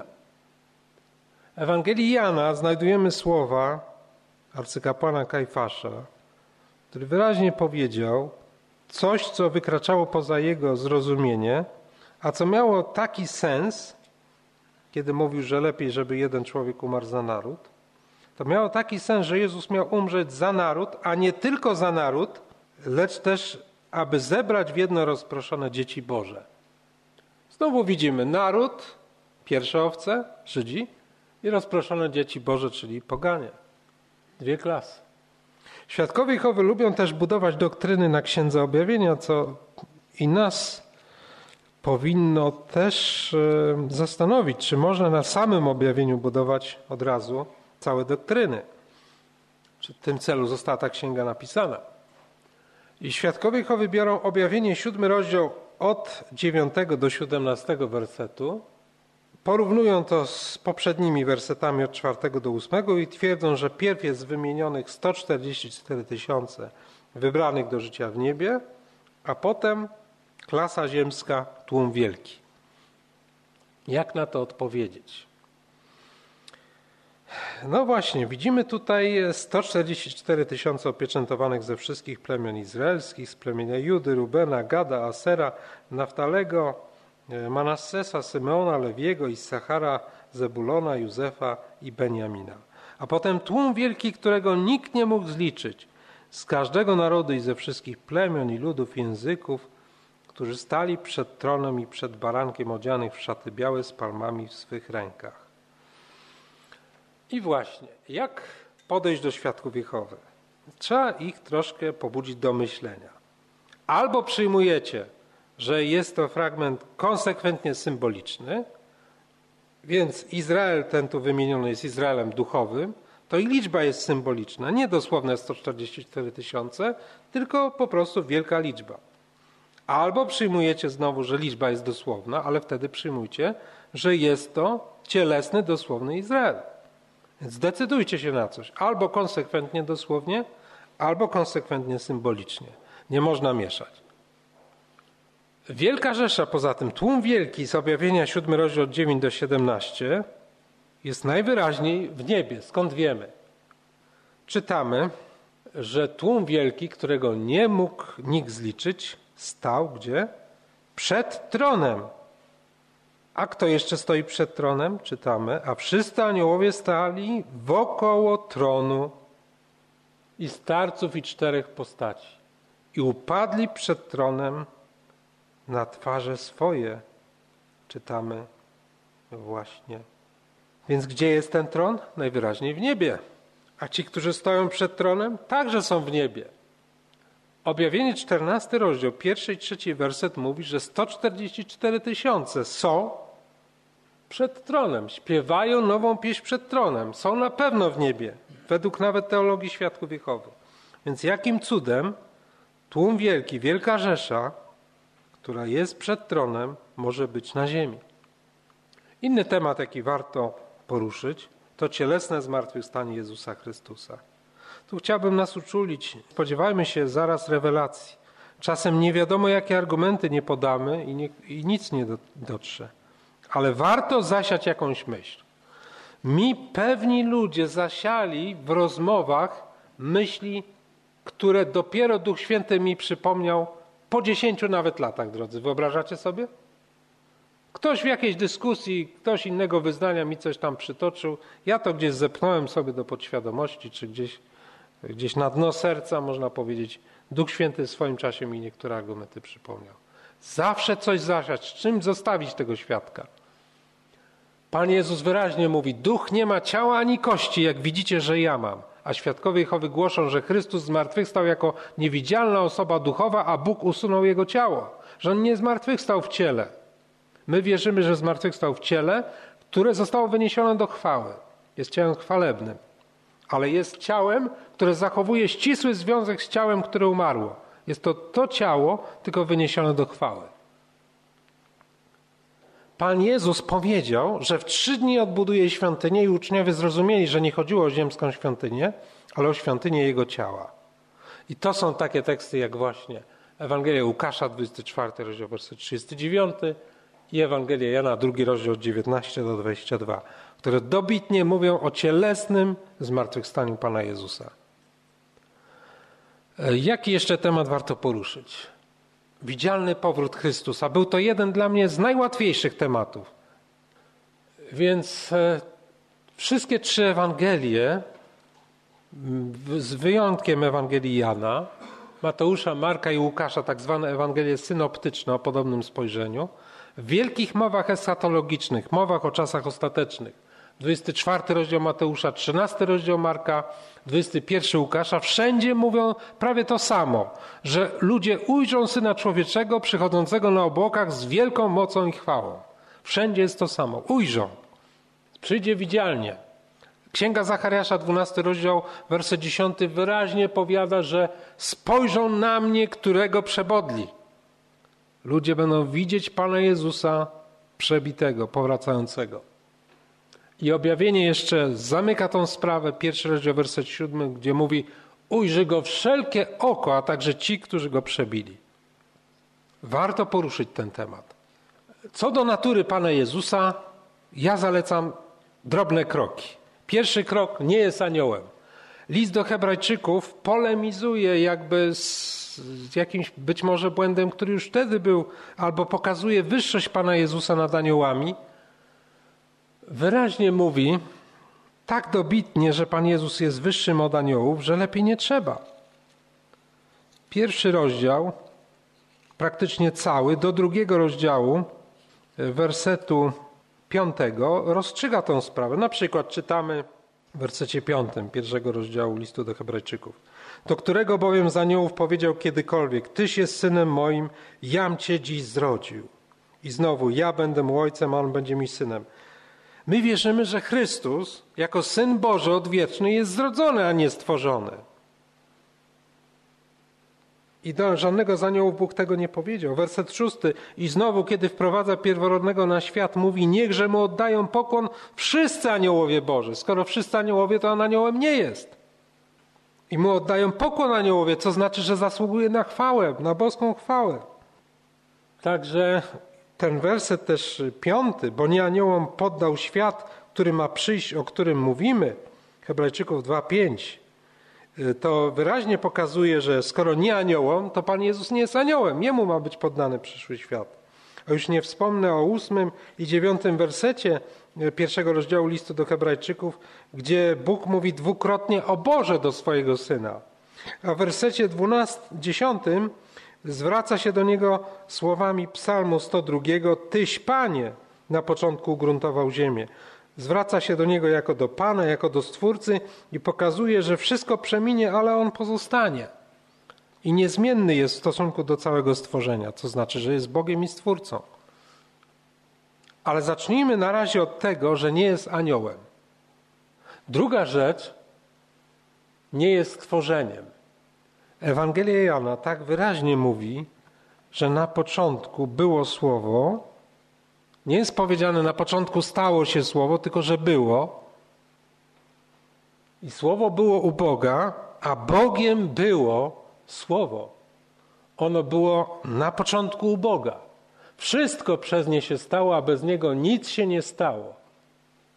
W Ewangelii Jana znajdujemy słowa arcykapłana Kajfasza, który wyraźnie powiedział coś, co wykraczało poza jego zrozumienie, a co miało taki sens, kiedy mówił, że lepiej, żeby jeden człowiek umarł za naród. To miało taki sens, że Jezus miał umrzeć za naród, a nie tylko za naród, lecz też, aby zebrać w jedno rozproszone dzieci Boże. Znowu widzimy naród, pierwsze owce, Żydzi, i rozproszone dzieci Boże, czyli poganie. Dwie klasy. Świadkowie Jehowy lubią też budować doktryny na Księdze Objawienia, co i nas powinno też zastanowić, czy można na samym objawieniu budować od razu całe doktryny. Czy w tym celu została ta księga napisana? I Świadkowie Jehowy biorą objawienie, siódmy rozdział od dziewiątego do siedemnastego wersetu, porównują to z poprzednimi wersetami od czwartego do ósmego i twierdzą, że pierw jest wymienionych sto czterdzieści cztery tysiące wybranych do życia w niebie, a potem klasa ziemska, tłum wielki. Jak na to odpowiedzieć? No właśnie, widzimy tutaj sto czterdzieści cztery tysiące opieczętowanych ze wszystkich plemion izraelskich, z plemienia Judy, Rubena, Gada, Asera, Naftalego, Manassesa, Symeona, Lewiego, Issachara, Zebulona, Józefa i Benjamina. A potem tłum wielki, którego nikt nie mógł zliczyć, z każdego narodu i ze wszystkich plemion i ludów, języków, którzy stali przed tronem i przed barankiem odzianych w szaty białe z palmami w swych rękach. I właśnie, jak podejść do świadków Jehowy? Trzeba ich troszkę pobudzić do myślenia. Albo przyjmujecie, że jest to fragment konsekwentnie symboliczny, więc Izrael ten tu wymieniony jest Izraelem duchowym, to i liczba jest symboliczna, nie dosłowne sto czterdzieści cztery tysiące, tylko po prostu wielka liczba. Albo przyjmujecie znowu, że liczba jest dosłowna, ale wtedy przyjmujcie, że jest to cielesny, dosłowny Izrael. Więc zdecydujcie się na coś. Albo konsekwentnie dosłownie, albo konsekwentnie symbolicznie. Nie można mieszać. Wielka Rzesza, poza tym tłum wielki z objawienia siódmy rozdział od dziewiątego do siedemnastego jest najwyraźniej w niebie. Skąd wiemy? Czytamy, że tłum wielki, którego nie mógł nikt zliczyć, stał gdzie? Przed tronem. A kto jeszcze stoi przed tronem? Czytamy. A wszyscy aniołowie stali wokoło tronu i starców i czterech postaci. I upadli przed tronem na twarze swoje. Czytamy właśnie. Więc gdzie jest ten tron? Najwyraźniej w niebie. A ci, którzy stoją przed tronem, także są w niebie. Objawienie czternasty rozdział, pierwszy i trzeci werset mówi, że sto czterdzieści cztery tysiące są przed tronem. Śpiewają nową pieśń przed tronem. Są na pewno w niebie. Według nawet teologii Świadków Jehowy. Więc jakim cudem tłum wielki, wielka Rzesza, która jest przed tronem, może być na ziemi? Inny temat, jaki warto poruszyć, to cielesne zmartwychwstanie Jezusa Chrystusa. Tu chciałbym nas uczulić. Spodziewajmy się zaraz rewelacji. Czasem nie wiadomo, jakie argumenty nie podamy i, nie, i nic nie dotrze. Ale warto zasiać jakąś myśl. Mi pewni ludzie zasiali w rozmowach myśli, które dopiero Duch Święty mi przypomniał po dziesięciu nawet latach, drodzy. Wyobrażacie sobie? Ktoś w jakiejś dyskusji, ktoś innego wyznania mi coś tam przytoczył. Ja to gdzieś zepchnąłem sobie do podświadomości, czy gdzieś, gdzieś na dno serca, można powiedzieć. Duch Święty w swoim czasie mi niektóre argumenty przypomniał. Zawsze coś zasiać, czym zostawić tego świadka. Pan Jezus wyraźnie mówi, duch nie ma ciała ani kości, jak widzicie, że ja mam. A świadkowie Jehowy głoszą, że Chrystus zmartwychwstał jako niewidzialna osoba duchowa, a Bóg usunął jego ciało. Że on nie zmartwychwstał w ciele. My wierzymy, że zmartwychwstał w ciele, które zostało wyniesione do chwały. Jest ciałem chwalebnym. Ale jest ciałem, które zachowuje ścisły związek z ciałem, które umarło. Jest to to ciało, tylko wyniesione do chwały. Pan Jezus powiedział, że w trzy dni odbuduje świątynię i uczniowie zrozumieli, że nie chodziło o ziemską świątynię, ale o świątynię Jego ciała. I to są takie teksty jak właśnie Ewangelia Łukasza, dwudziesty czwarty rozdział, werset trzydziesty dziewiąty i Ewangelia Jana, drugi rozdział od dziewiętnastego do dwudziestego drugiego, które dobitnie mówią o cielesnym zmartwychwstaniu Pana Jezusa. Jaki jeszcze temat warto poruszyć? Widzialny powrót Chrystusa. Był to jeden dla mnie z najłatwiejszych tematów. Więc e, wszystkie trzy Ewangelie, z wyjątkiem Ewangelii Jana, Mateusza, Marka i Łukasza, tak zwane Ewangelie synoptyczne o podobnym spojrzeniu, w wielkich mowach eschatologicznych, mowach o czasach ostatecznych, dwudziesty czwarty rozdział Mateusza, trzynasty rozdział Marka, dwudziesty pierwszy Łukasza, wszędzie mówią prawie to samo, że ludzie ujrzą Syna Człowieczego przychodzącego na obłokach z wielką mocą i chwałą. Wszędzie jest to samo. Ujrzą. Przyjdzie widzialnie. Księga Zachariasza, dwunasty rozdział, werset dziesiąty wyraźnie powiada, że spojrzą na mnie, którego przebodli. Ludzie będą widzieć Pana Jezusa przebitego, powracającego. I objawienie jeszcze zamyka tą sprawę, pierwszy rozdział, werset siódmy, gdzie mówi, ujrzy go wszelkie oko, a także ci, którzy go przebili. Warto poruszyć ten temat. Co do natury Pana Jezusa, ja zalecam drobne kroki. Pierwszy krok, nie jest aniołem. List do Hebrajczyków polemizuje jakby z, z jakimś być może błędem, który już wtedy był, albo pokazuje wyższość Pana Jezusa nad aniołami. Wyraźnie mówi tak dobitnie, że Pan Jezus jest wyższym od aniołów, że lepiej nie trzeba. Pierwszy rozdział, praktycznie cały, do drugiego rozdziału, wersetu piątego, rozstrzyga tą sprawę. Na przykład czytamy w wersecie piątym pierwszego rozdziału listu do Hebrajczyków. Do którego bowiem z aniołów powiedział kiedykolwiek, Tyś jest synem moim, jam Cię dziś zrodził. I znowu, ja będę mu ojcem, a on będzie mi synem. My wierzymy, że Chrystus jako Syn Boży odwieczny jest zrodzony, a nie stworzony. I do żadnego z aniołów Bóg tego nie powiedział. Werset szósty. I znowu, kiedy wprowadza pierworodnego na świat, mówi, niechże mu oddają pokłon wszyscy aniołowie Boży. Skoro wszyscy aniołowie, to on aniołem nie jest. I mu oddają pokłon aniołowie, co znaczy, że zasługuje na chwałę, na boską chwałę. Także ten werset też piąty, bo nie aniołom poddał świat, który ma przyjść, o którym mówimy, Hebrajczyków dwa pięć, to wyraźnie pokazuje, że skoro nie aniołom, to Pan Jezus nie jest aniołem. Jemu ma być poddany przyszły świat. A już nie wspomnę o ósmym i dziewiątym wersecie pierwszego rozdziału listu do Hebrajczyków, gdzie Bóg mówi dwukrotnie o Boże do swojego Syna. A w wersecie dwunastym, dziesiątym zwraca się do Niego słowami psalmu sto drugiego, Tyś, Panie, na początku ugruntował ziemię. Zwraca się do Niego jako do Pana, jako do Stwórcy i pokazuje, że wszystko przeminie, ale On pozostanie. I niezmienny jest w stosunku do całego stworzenia, co znaczy, że jest Bogiem i Stwórcą. Ale zacznijmy na razie od tego, że nie jest aniołem. Druga rzecz, nie jest stworzeniem. Ewangelia Jana tak wyraźnie mówi, że na początku było Słowo. Nie jest powiedziane, na początku stało się Słowo, tylko że było. I Słowo było u Boga, a Bogiem było Słowo. Ono było na początku u Boga. Wszystko przez nie się stało, a bez Niego nic się nie stało.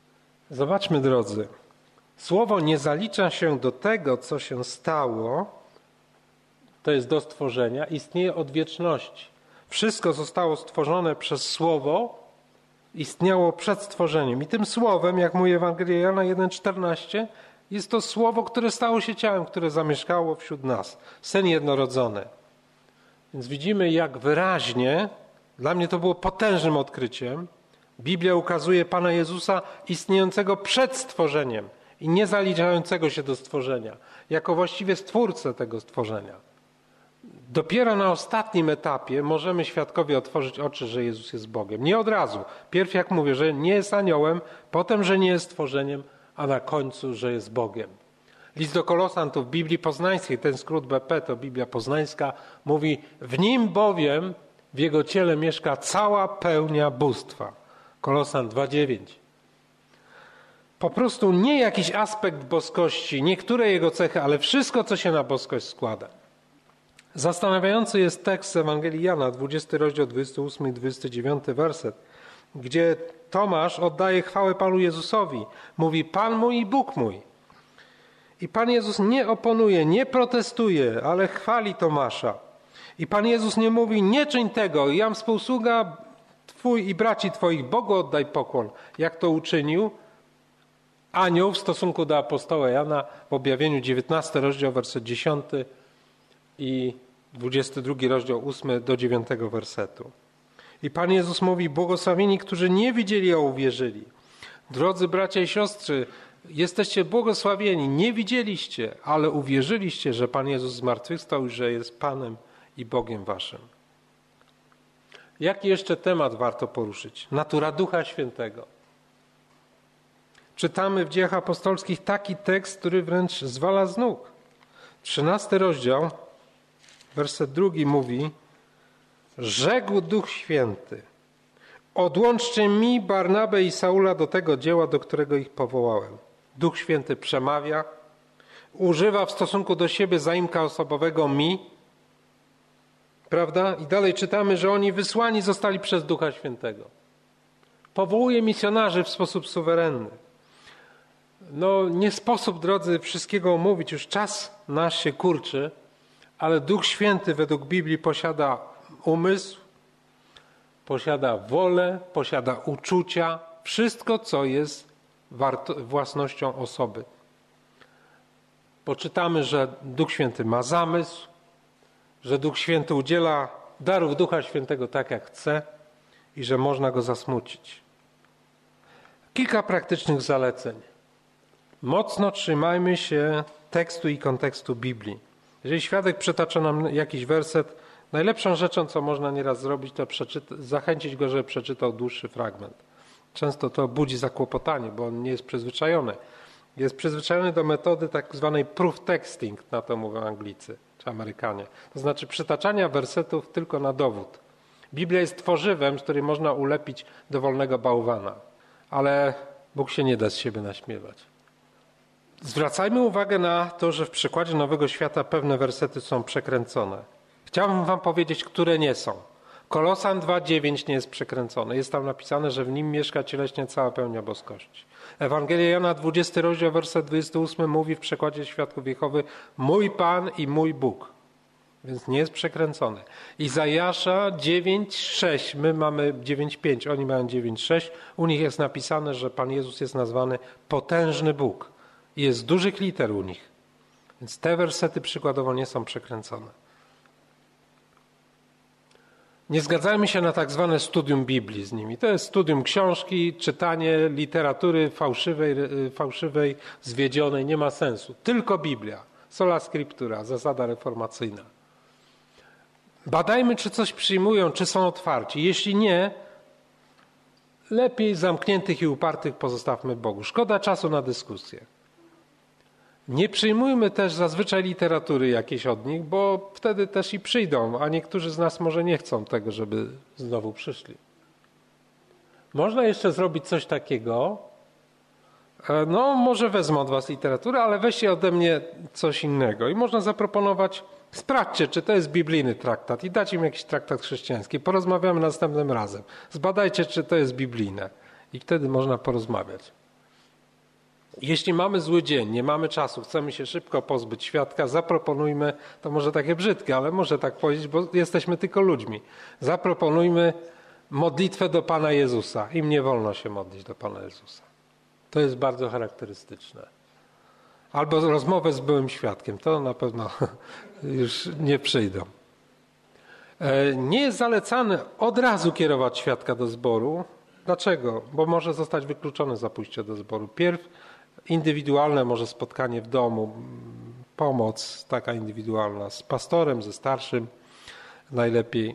Zobaczmy, drodzy. Słowo nie zalicza się do tego, co się stało, to jest do stworzenia, istnieje od wieczności. Wszystko zostało stworzone przez Słowo, istniało przed stworzeniem. I tym Słowem, jak mówi Ewangelia Jana jeden czternaście, jest to Słowo, które stało się ciałem, które zamieszkało wśród nas. Syn jednorodzony. Więc widzimy, jak wyraźnie, dla mnie to było potężnym odkryciem, Biblia ukazuje Pana Jezusa istniejącego przed stworzeniem i nie zaliczającego się do stworzenia, jako właściwie stwórcę tego stworzenia. Dopiero na ostatnim etapie możemy świadkowie otworzyć oczy, że Jezus jest Bogiem. Nie od razu. Pierw, jak mówię, że nie jest aniołem, potem, że nie jest stworzeniem, a na końcu, że jest Bogiem. List do Kolosan to w Biblii Poznańskiej, ten skrót B P to Biblia Poznańska, mówi: w nim bowiem, w jego ciele mieszka cała pełnia bóstwa. Kolosan dwa dziewięć. Po prostu nie jakiś aspekt boskości, niektóre jego cechy, ale wszystko, co się na boskość składa. Zastanawiający jest tekst Ewangelii Jana, dwudziesty rozdział, dwudziesty ósmy i dwudziesty dziewiąty werset, gdzie Tomasz oddaje chwałę Panu Jezusowi. Mówi: Pan mój i Bóg mój. I Pan Jezus nie oponuje, nie protestuje, ale chwali Tomasza. I Pan Jezus nie mówi: nie czyń tego, jam współsługa Twój i braci Twoich, Bogu oddaj pokłon, jak to uczynił anioł w stosunku do apostoła Jana w objawieniu dziewiętnasty rozdział, werset dziesiąty i dwudziesty drugi rozdział, ósmy do dziewiątego wersetu. I Pan Jezus mówi: błogosławieni, którzy nie widzieli, a uwierzyli. Drodzy bracia i siostry, jesteście błogosławieni, nie widzieliście, ale uwierzyliście, że Pan Jezus zmartwychwstał i że jest Panem i Bogiem waszym. Jaki jeszcze temat warto poruszyć? Natura Ducha Świętego. Czytamy w Dziejach Apostolskich taki tekst, który wręcz zwala z nóg. Trzynasty rozdział, werset drugi mówi: rzekł Duch Święty: odłączcie mi Barnabę i Saula do tego dzieła, do którego ich powołałem. Duch Święty przemawia, używa w stosunku do siebie zaimka osobowego mi, prawda? I dalej czytamy, że oni wysłani zostali przez Ducha Świętego. Powołuje misjonarzy w sposób suwerenny. No nie sposób, drodzy, wszystkiego omówić, już czas nasz się kurczy, ale Duch Święty według Biblii posiada umysł, posiada wolę, posiada uczucia, wszystko, co jest warto- własnością osoby. Poczytamy, że Duch Święty ma zamysł, że Duch Święty udziela darów Ducha Świętego tak, jak chce i że można go zasmucić. Kilka praktycznych zaleceń. Mocno trzymajmy się tekstu i kontekstu Biblii. Jeżeli świadek przytacza nam jakiś werset, najlepszą rzeczą, co można nieraz zrobić, to przeczyta- zachęcić go, żeby przeczytał dłuższy fragment. Często to budzi zakłopotanie, bo on nie jest przyzwyczajony. Jest przyzwyczajony do metody tak zwanej proof texting, na to mówią Anglicy czy Amerykanie. To znaczy przytaczania wersetów tylko na dowód. Biblia jest tworzywem, z którym można ulepić dowolnego bałwana, ale Bóg się nie da z siebie naśmiewać. Zwracajmy uwagę na to, że w przykładzie Nowego Świata pewne wersety są przekręcone. Chciałbym wam powiedzieć, które nie są. Kolosan dwa dziewięć nie jest przekręcony. Jest tam napisane, że w nim mieszka cieleśnie cała pełnia boskości. Ewangelia Jana, dwudziesty rozdział, werset dwudziesty ósmy mówi w przekładzie Świadków Jehowy: mój Pan i mój Bóg. Więc nie jest przekręcony. Izajasza dziewięć sześć, my mamy dziewięć pięć, oni mają dziewięć sześć. U nich jest napisane, że Pan Jezus jest nazwany potężny Bóg. I jest dużych liter u nich. Więc te wersety przykładowo nie są przekręcone. Nie zgadzajmy się na tak zwane studium Biblii z nimi. To jest studium książki, czytanie literatury fałszywej, fałszywej, zwiedzionej. Nie ma sensu. Tylko Biblia. Sola scriptura, zasada reformacyjna. Badajmy, czy coś przyjmują, czy są otwarci. Jeśli nie, lepiej zamkniętych i upartych pozostawmy Bogu. Szkoda czasu na dyskusję. Nie przyjmujmy też zazwyczaj literatury jakiejś od nich, bo wtedy też i przyjdą, a niektórzy z nas może nie chcą tego, żeby znowu przyszli. Można jeszcze zrobić coś takiego, no może wezmę od was literaturę, ale weźcie ode mnie coś innego i można zaproponować: sprawdźcie, czy to jest biblijny traktat i dać im jakiś traktat chrześcijański. Porozmawiamy następnym razem. Zbadajcie, czy to jest biblijne i wtedy można porozmawiać. Jeśli mamy zły dzień, nie mamy czasu, chcemy się szybko pozbyć świadka, zaproponujmy, to może takie brzydkie, ale może tak powiedzieć, bo jesteśmy tylko ludźmi. Zaproponujmy modlitwę do Pana Jezusa. Im nie wolno się modlić do Pana Jezusa. To jest bardzo charakterystyczne. Albo rozmowę z byłym świadkiem. To na pewno już nie przyjdą. Nie jest zalecane od razu kierować świadka do zboru. Dlaczego? Bo może zostać wykluczony za pójście do zboru. Pierw indywidualne może spotkanie w domu, pomoc taka indywidualna z pastorem, ze starszym najlepiej.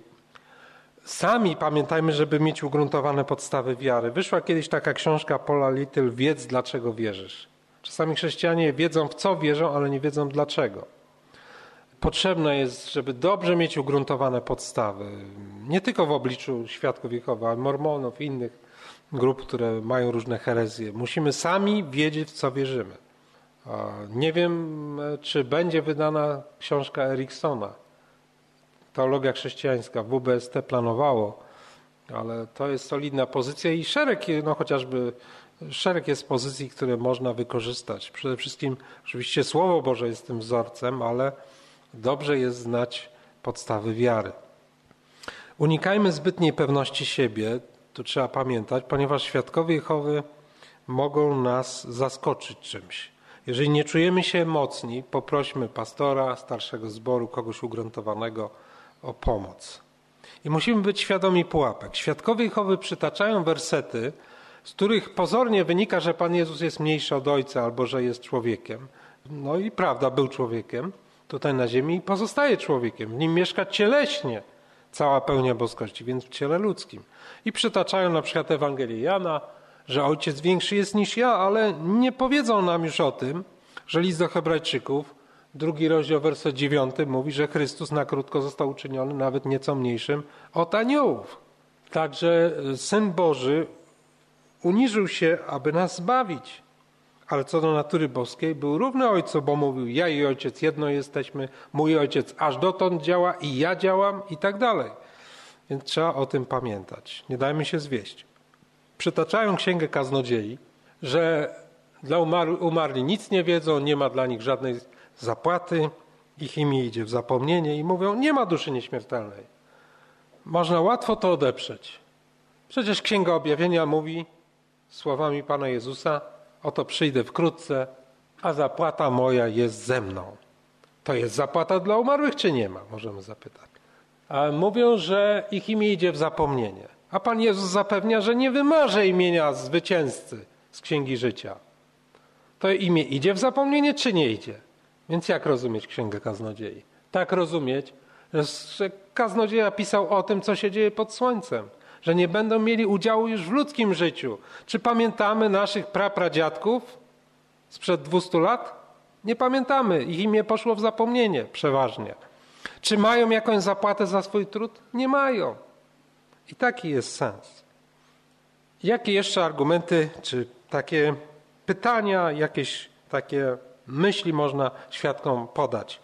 Sami pamiętajmy, żeby mieć ugruntowane podstawy wiary. Wyszła kiedyś taka książka Paula Little, Wiedz, dlaczego wierzysz. Czasami chrześcijanie wiedzą, w co wierzą, ale nie wiedzą dlaczego. Potrzebne jest, żeby dobrze mieć ugruntowane podstawy. Nie tylko w obliczu świadków Jehowy, ale mormonów i innych grup, które mają różne herezje. Musimy sami wiedzieć, w co wierzymy. Nie wiem, czy będzie wydana książka Eriksona. Teologia chrześcijańska, W B S T planowało, ale to jest solidna pozycja i szereg, no chociażby szereg jest pozycji, które można wykorzystać. Przede wszystkim oczywiście Słowo Boże jest tym wzorcem, ale dobrze jest znać podstawy wiary. Unikajmy zbytniej pewności siebie, tu trzeba pamiętać, ponieważ świadkowie Jehowy mogą nas zaskoczyć czymś. Jeżeli nie czujemy się mocni, poprośmy pastora, starszego zboru, kogoś ugruntowanego o pomoc. I musimy być świadomi pułapek. Świadkowie Jehowy przytaczają wersety, z których pozornie wynika, że Pan Jezus jest mniejszy od Ojca albo że jest człowiekiem. No i prawda, był człowiekiem tutaj na ziemi i pozostaje człowiekiem. W nim mieszka cieleśnie cała pełnia boskości, więc w ciele ludzkim. I przytaczają na przykład Ewangelię Jana, że Ojciec większy jest niż ja, ale nie powiedzą nam już o tym, że list do Hebrajczyków, drugi rozdział, werset dziewiąty mówi, że Chrystus na krótko został uczyniony nawet nieco mniejszym od aniołów. Także Syn Boży uniżył się, aby nas zbawić. Ale co do natury boskiej, był równy Ojcu, bo mówił, ja i Ojciec jedno jesteśmy, mój Ojciec aż dotąd działa i ja działam i tak dalej. Więc trzeba o tym pamiętać. Nie dajmy się zwieść. Przytaczają Księgę Kaznodziei, że dla umarli, umarli nic nie wiedzą, nie ma dla nich żadnej zapłaty, ich imię idzie w zapomnienie i mówią, nie ma duszy nieśmiertelnej. Można łatwo to odeprzeć. Przecież Księga Objawienia mówi słowami Pana Jezusa, oto przyjdę wkrótce, a zapłata moja jest ze mną. To jest zapłata dla umarłych, czy nie ma? Możemy zapytać. A mówią, że ich imię idzie w zapomnienie. A Pan Jezus zapewnia, że nie wymarze imienia zwycięzcy z Księgi Życia. To imię idzie w zapomnienie, czy nie idzie? Więc jak rozumieć Księgę Kaznodziei? Tak rozumieć, że kaznodzieja pisał o tym, co się dzieje pod słońcem. Że nie będą mieli udziału już w ludzkim życiu. Czy pamiętamy naszych prapradziadków sprzed dwustu lat? Nie pamiętamy. Ich imię poszło w zapomnienie przeważnie. Czy mają jakąś zapłatę za swój trud? Nie mają. I taki jest sens. Jakie jeszcze argumenty, czy takie pytania, jakieś takie myśli można świadkom podać?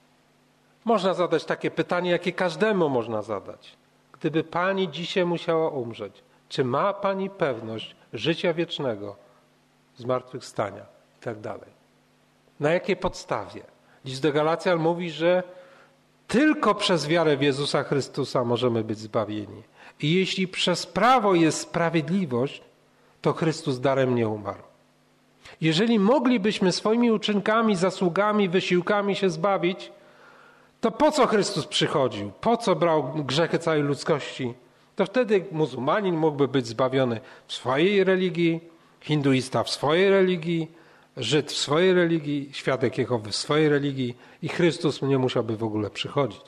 Można zadać takie pytanie, jakie każdemu można zadać. Gdyby Pani dzisiaj musiała umrzeć, czy ma Pani pewność życia wiecznego, zmartwychwstania i tak dalej? Na jakiej podstawie? List do Galacjan mówi, że tylko przez wiarę w Jezusa Chrystusa możemy być zbawieni. I jeśli przez prawo jest sprawiedliwość, to Chrystus darem nie umarł. Jeżeli moglibyśmy swoimi uczynkami, zasługami, wysiłkami się zbawić, to po co Chrystus przychodził? Po co brał grzechy całej ludzkości? To wtedy muzułmanin mógłby być zbawiony w swojej religii, hinduista w swojej religii, Żyd w swojej religii, świadek Jehowy w swojej religii i Chrystus nie musiałby w ogóle przychodzić.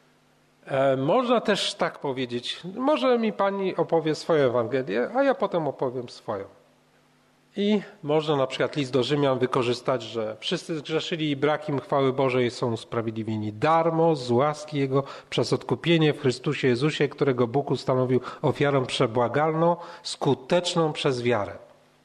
E, można też tak powiedzieć, może mi Pani opowie swoją Ewangelię, a ja potem opowiem swoją. I można na przykład list do Rzymian wykorzystać, że wszyscy zgrzeszyli i brak im chwały Bożej są usprawiedliwieni darmo, z łaski Jego, przez odkupienie w Chrystusie Jezusie, którego Bóg ustanowił ofiarą przebłagalną, skuteczną przez wiarę.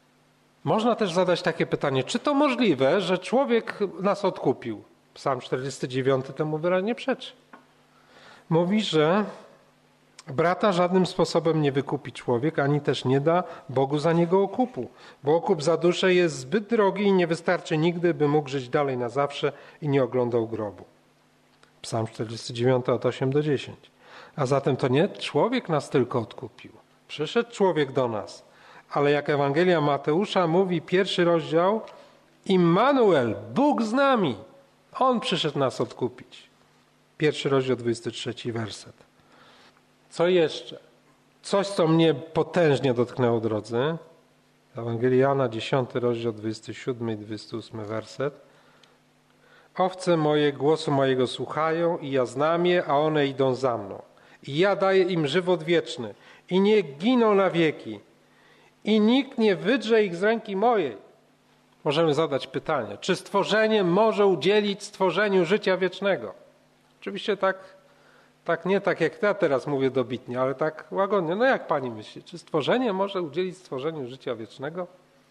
Można też zadać takie pytanie, czy to możliwe, że człowiek nas odkupił? Psalm czterdziesty dziewiąty temu wyraźnie przeczy. Mówi, że Brata żadnym sposobem nie wykupi człowiek, ani też nie da Bogu za niego okupu, bo okup za duszę jest zbyt drogi i nie wystarczy nigdy, by mógł żyć dalej na zawsze i nie oglądał grobu. Psalm czterdziesty dziewiąty od osiem do dziesięć. A zatem to nie człowiek nas tylko odkupił. Przyszedł człowiek do nas, ale jak Ewangelia Mateusza mówi, pierwszy rozdział, Immanuel, Bóg z nami. On przyszedł nas odkupić. Pierwszy rozdział, dwudziesty trzeci werset. Co jeszcze? Coś, co mnie potężnie dotknęło, drodzy. Ewangelia Jana, dziesiąty rozdział, dwudziesty siódmy i dwudziesty ósmy werset. Owce moje głosu mojego słuchają i ja znam je, a one idą za mną. I ja daję im żywot wieczny i nie giną na wieki. I nikt nie wydrze ich z ręki mojej. Możemy zadać pytanie, czy stworzenie może udzielić stworzeniu życia wiecznego? Oczywiście tak, tak nie tak jak ja teraz mówię dobitnie, ale tak łagodnie. No jak pani myśli, czy stworzenie może udzielić stworzeniu życia wiecznego?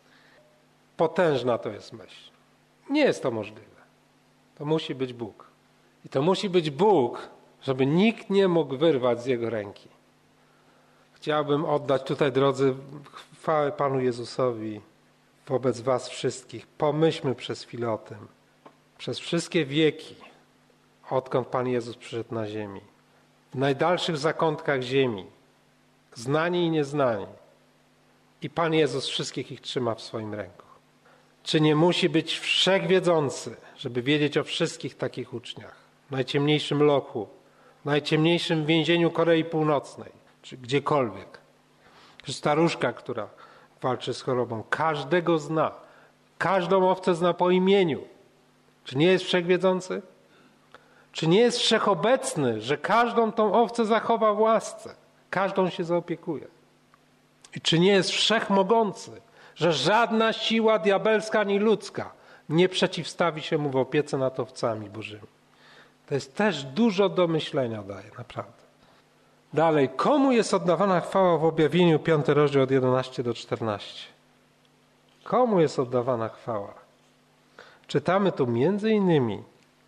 Potężna to jest myśl. Nie jest to możliwe. To musi być Bóg. I to musi być Bóg, żeby nikt nie mógł wyrwać z Jego ręki. Chciałbym oddać tutaj, drodzy, chwałę Panu Jezusowi wobec was wszystkich. Pomyślmy przez chwilę o tym. Przez wszystkie wieki, odkąd Pan Jezus przyszedł na ziemi, w najdalszych zakątkach ziemi, znani i nieznani, i Pan Jezus wszystkich ich trzyma w swoim ręku. Czy nie musi być wszechwiedzący, żeby wiedzieć o wszystkich takich uczniach? W najciemniejszym lochu, w najciemniejszym więzieniu Korei Północnej, czy gdziekolwiek. Czy staruszka, która walczy z chorobą, każdego zna. Każdą owcę zna po imieniu. Czy nie jest wszechwiedzący? Czy nie jest wszechobecny, że każdą tą owcę zachowa w łasce? Każdą się zaopiekuje. I czy nie jest wszechmogący, że żadna siła diabelska ani ludzka nie przeciwstawi się mu w opiece nad owcami bożymi? To jest też dużo do myślenia daje, naprawdę. Dalej, komu jest oddawana chwała w objawieniu, piąty rozdział od jedenastego do czternastego? Komu jest oddawana chwała? Czytamy tu między innymi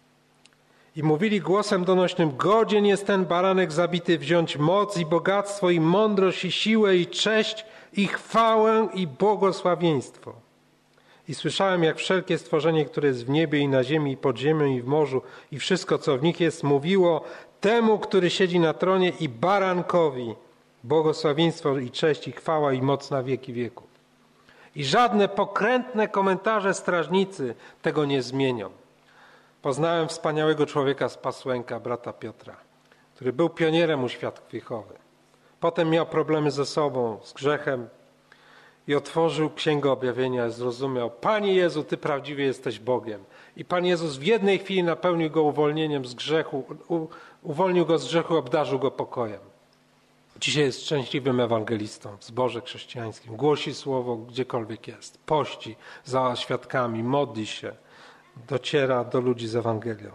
i mówili głosem donośnym, godzien jest ten baranek zabity wziąć moc i bogactwo i mądrość i siłę i cześć i chwałę i błogosławieństwo. I słyszałem, jak wszelkie stworzenie, które jest w niebie i na ziemi i pod ziemią i w morzu i wszystko, co w nich jest, mówiło temu, który siedzi na tronie i barankowi błogosławieństwo i cześć i chwała i moc na wieki wieków. I żadne pokrętne komentarze strażnicy tego nie zmienią. Poznałem wspaniałego człowieka z Pasłęka, brata Piotra, który był pionierem uświatkowiechowym. Potem miał problemy ze sobą, z grzechem i otworzył Księgę Objawienia i zrozumiał, Panie Jezu, Ty prawdziwie jesteś Bogiem. I Pan Jezus w jednej chwili napełnił go uwolnieniem z grzechu, u, uwolnił go z grzechu, obdarzył go pokojem. Dzisiaj jest szczęśliwym ewangelistą w zborze chrześcijańskim. Głosi słowo gdziekolwiek jest. Pości za świadkami, modli się. Dociera do ludzi z Ewangelią.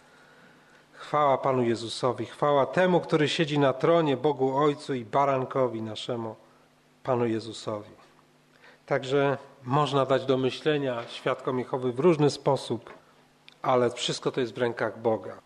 Chwała Panu Jezusowi, chwała temu, który siedzi na tronie, Bogu Ojcu i barankowi naszemu, Panu Jezusowi. Także można dać do myślenia świadkom Jehowy w różny sposób, ale wszystko to jest w rękach Boga.